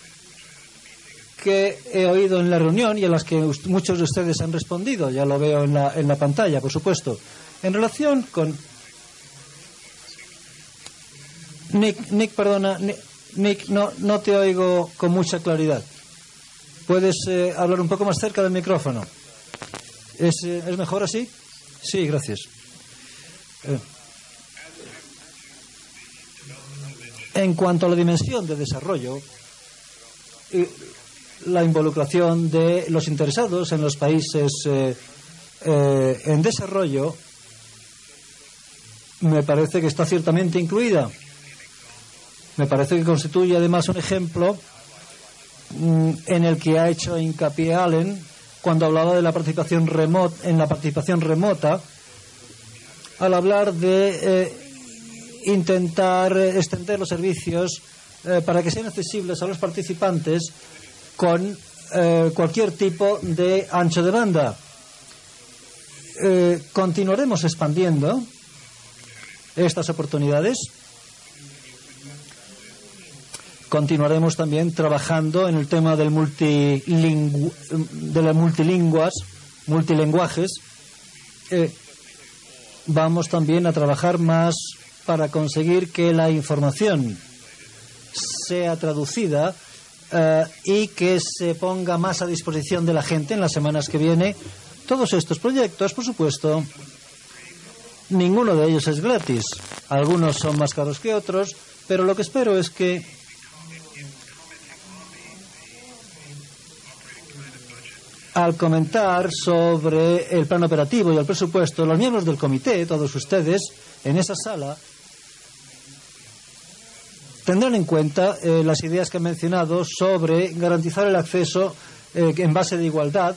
que he oído en la reunión y a las que muchos de ustedes han respondido. Ya lo veo en la, en la pantalla, por supuesto. En relación con... Nick, Nick, perdona, Nick, Nick no, no te oigo con mucha claridad. ¿Puedes eh, hablar un poco más cerca del micrófono? ¿Es, eh, ¿es mejor así? Sí, gracias. Eh. En cuanto a la dimensión de desarrollo, y la involucración de los interesados en los países eh, eh, en desarrollo, me parece que está ciertamente incluida. Me parece que constituye además un ejemplo mm, en el que ha hecho hincapié Allen cuando hablaba de la participación remota, en la participación remota, al hablar de eh, intentar extender los servicios eh, para que sean accesibles a los participantes con eh, cualquier tipo de ancho de banda. Eh, continuaremos expandiendo estas oportunidades. Continuaremos también trabajando en el tema del multilingu de las multilinguas, multilenguajes. Eh, vamos también a trabajar más para conseguir que la información sea traducida eh, y que se ponga más a disposición de la gente en las semanas que viene. Todos estos proyectos, por supuesto, ninguno de ellos es gratis. Algunos son más caros que otros, pero lo que espero es que al comentar sobre el plan operativo y el presupuesto, los miembros del comité, todos ustedes, en esa sala, tendrán en cuenta eh, las ideas que he mencionado sobre garantizar el acceso eh, en base de igualdad,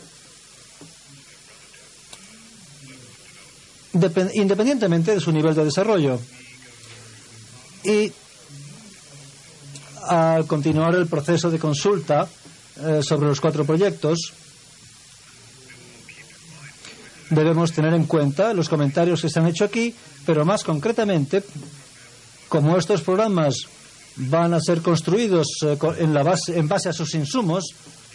independientemente de su nivel de desarrollo. Y al continuar el proceso de consulta eh, sobre los cuatro proyectos, debemos tener en cuenta los comentarios que se han hecho aquí, pero más concretamente, como estos programas van a ser construidos eh, en, la base, en base a sus insumos,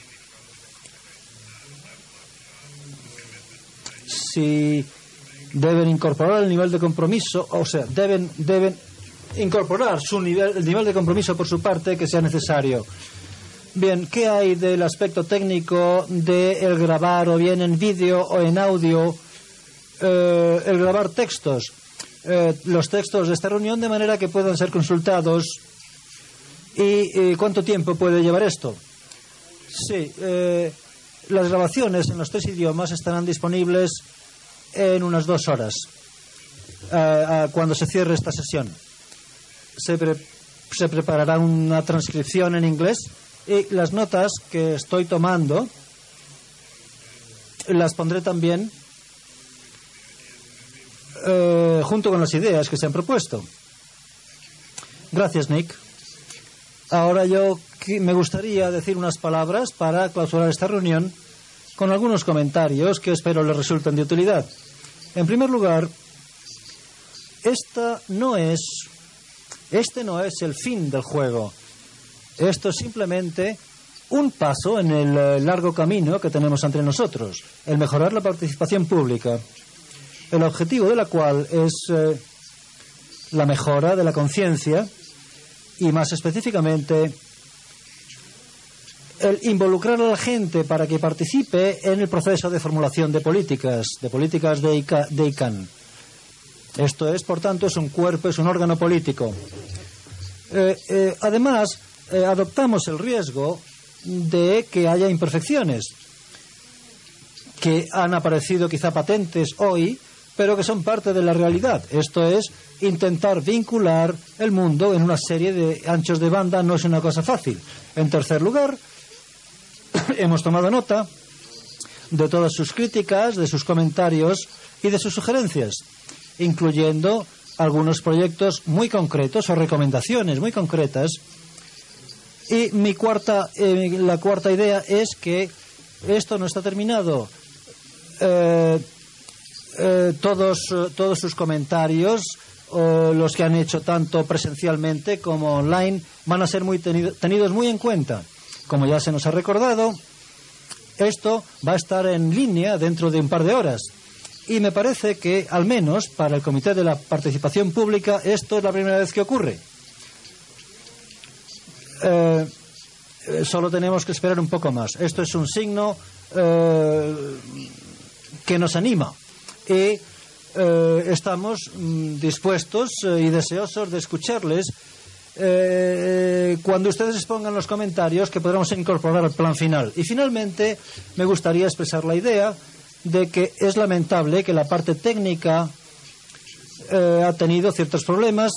si deben incorporar el nivel de compromiso, o sea, deben, deben incorporar su nivel, el nivel de compromiso por su parte que sea necesario. Bien, ¿qué hay del aspecto técnico de el grabar o bien en vídeo o en audio, eh, el grabar textos? Eh, los textos de esta reunión de manera que puedan ser consultados. ¿Y eh, cuánto tiempo puede llevar esto? Sí, eh, las grabaciones en los tres idiomas estarán disponibles en unas dos horas, eh, cuando se cierre esta sesión. Se, pre se preparará una transcripción en inglés y las notas que estoy tomando las pondré también eh, junto con las ideas que se han propuesto. Gracias, Nick. Ahora yo me gustaría decir unas palabras para clausurar esta reunión con algunos comentarios que espero les resulten de utilidad. En primer lugar, esta no es, este no es el fin del juego. Esto es simplemente un paso en el largo camino que tenemos ante nosotros, el mejorar la participación pública, el objetivo de la cual es eh, la mejora de la conciencia y, más específicamente, el involucrar a la gente para que participe en el proceso de formulación de políticas, de políticas de I C A N. Esto es, por tanto, es un cuerpo, es un órgano político. Eh, eh, además, eh, adoptamos el riesgo de que haya imperfecciones que han aparecido quizá patentes hoy, pero que son parte de la realidad. Esto es, intentar vincular el mundo en una serie de anchos de banda no es una cosa fácil. En tercer lugar, hemos tomado nota de todas sus críticas, de sus comentarios y de sus sugerencias, incluyendo algunos proyectos muy concretos o recomendaciones muy concretas. Y mi cuarta, eh, la cuarta idea es que esto no está terminado. Eh, eh, todos, todos sus comentarios, eh, los que han hecho tanto presencialmente como online, van a ser muy tenido, tenidos muy en cuenta. Como ya se nos ha recordado, esto va a estar en línea dentro de un par de horas. Y me parece que, al menos para el Comité de la Participación Pública, esto es la primera vez que ocurre. Eh, eh, solo tenemos que esperar un poco más. Esto es un signo eh, que nos anima. Y eh, estamos mm, dispuestos eh, y deseosos de escucharles eh, cuando ustedes expongan los comentarios que podremos incorporar al plan final. Y finalmente me gustaría expresar la idea de que es lamentable que la parte técnica eh, ha tenido ciertos problemas.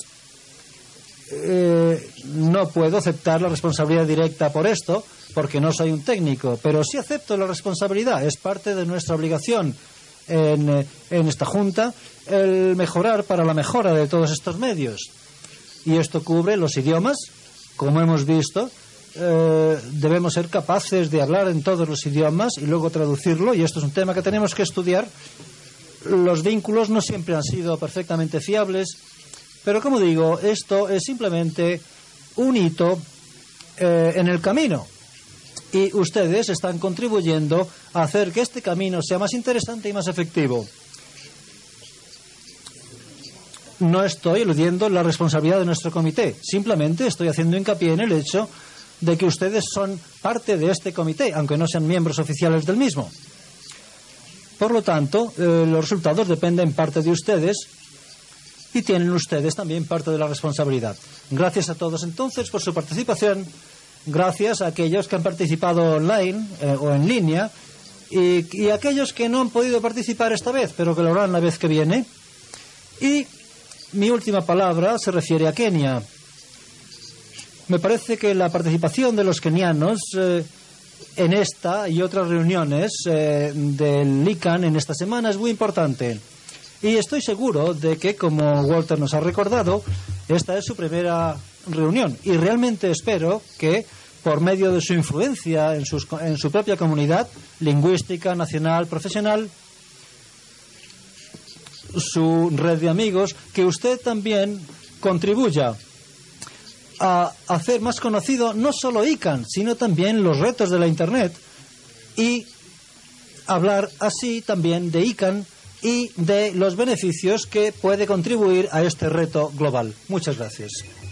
Eh, no puedo aceptar la responsabilidad directa por esto, porque no soy un técnico, pero sí acepto la responsabilidad. Es parte de nuestra obligación en, en esta Junta el mejorar para la mejora de todos estos medios. Y esto cubre los idiomas, como hemos visto. Eh, debemos ser capaces de hablar en todos los idiomas y luego traducirlo, y esto es un tema que tenemos que estudiar. Los vínculos no siempre han sido perfectamente fiables, pero como digo, esto es simplemente un hito eh, en el camino, y ustedes están contribuyendo a hacer que este camino sea más interesante y más efectivo. No estoy eludiendo la responsabilidad de nuestro comité, simplemente estoy haciendo hincapié en el hecho de que ustedes son parte de este comité, aunque no sean miembros oficiales del mismo. Por lo tanto, eh, los resultados dependen parte de ustedes y tienen ustedes también parte de la responsabilidad. Gracias a todos entonces por su participación. Gracias a aquellos que han participado online eh, o en línea y, y a aquellos que no han podido participar esta vez, pero que lo harán la vez que viene. Y mi última palabra se refiere a Kenia. Me parece que la participación de los kenianos eh, en esta y otras reuniones eh, del I C A N en esta semana es muy importante. Y estoy seguro de que, como Walter nos ha recordado, esta es su primera reunión. Y realmente espero que, por medio de su influencia en, sus, en su propia comunidad lingüística, nacional, profesional, su red de amigos, que usted también contribuya a hacer más conocido no solo I C A N, sino también los retos de la Internet, y hablar así también de I C A N y de los beneficios que puede contribuir a este reto global. Muchas gracias.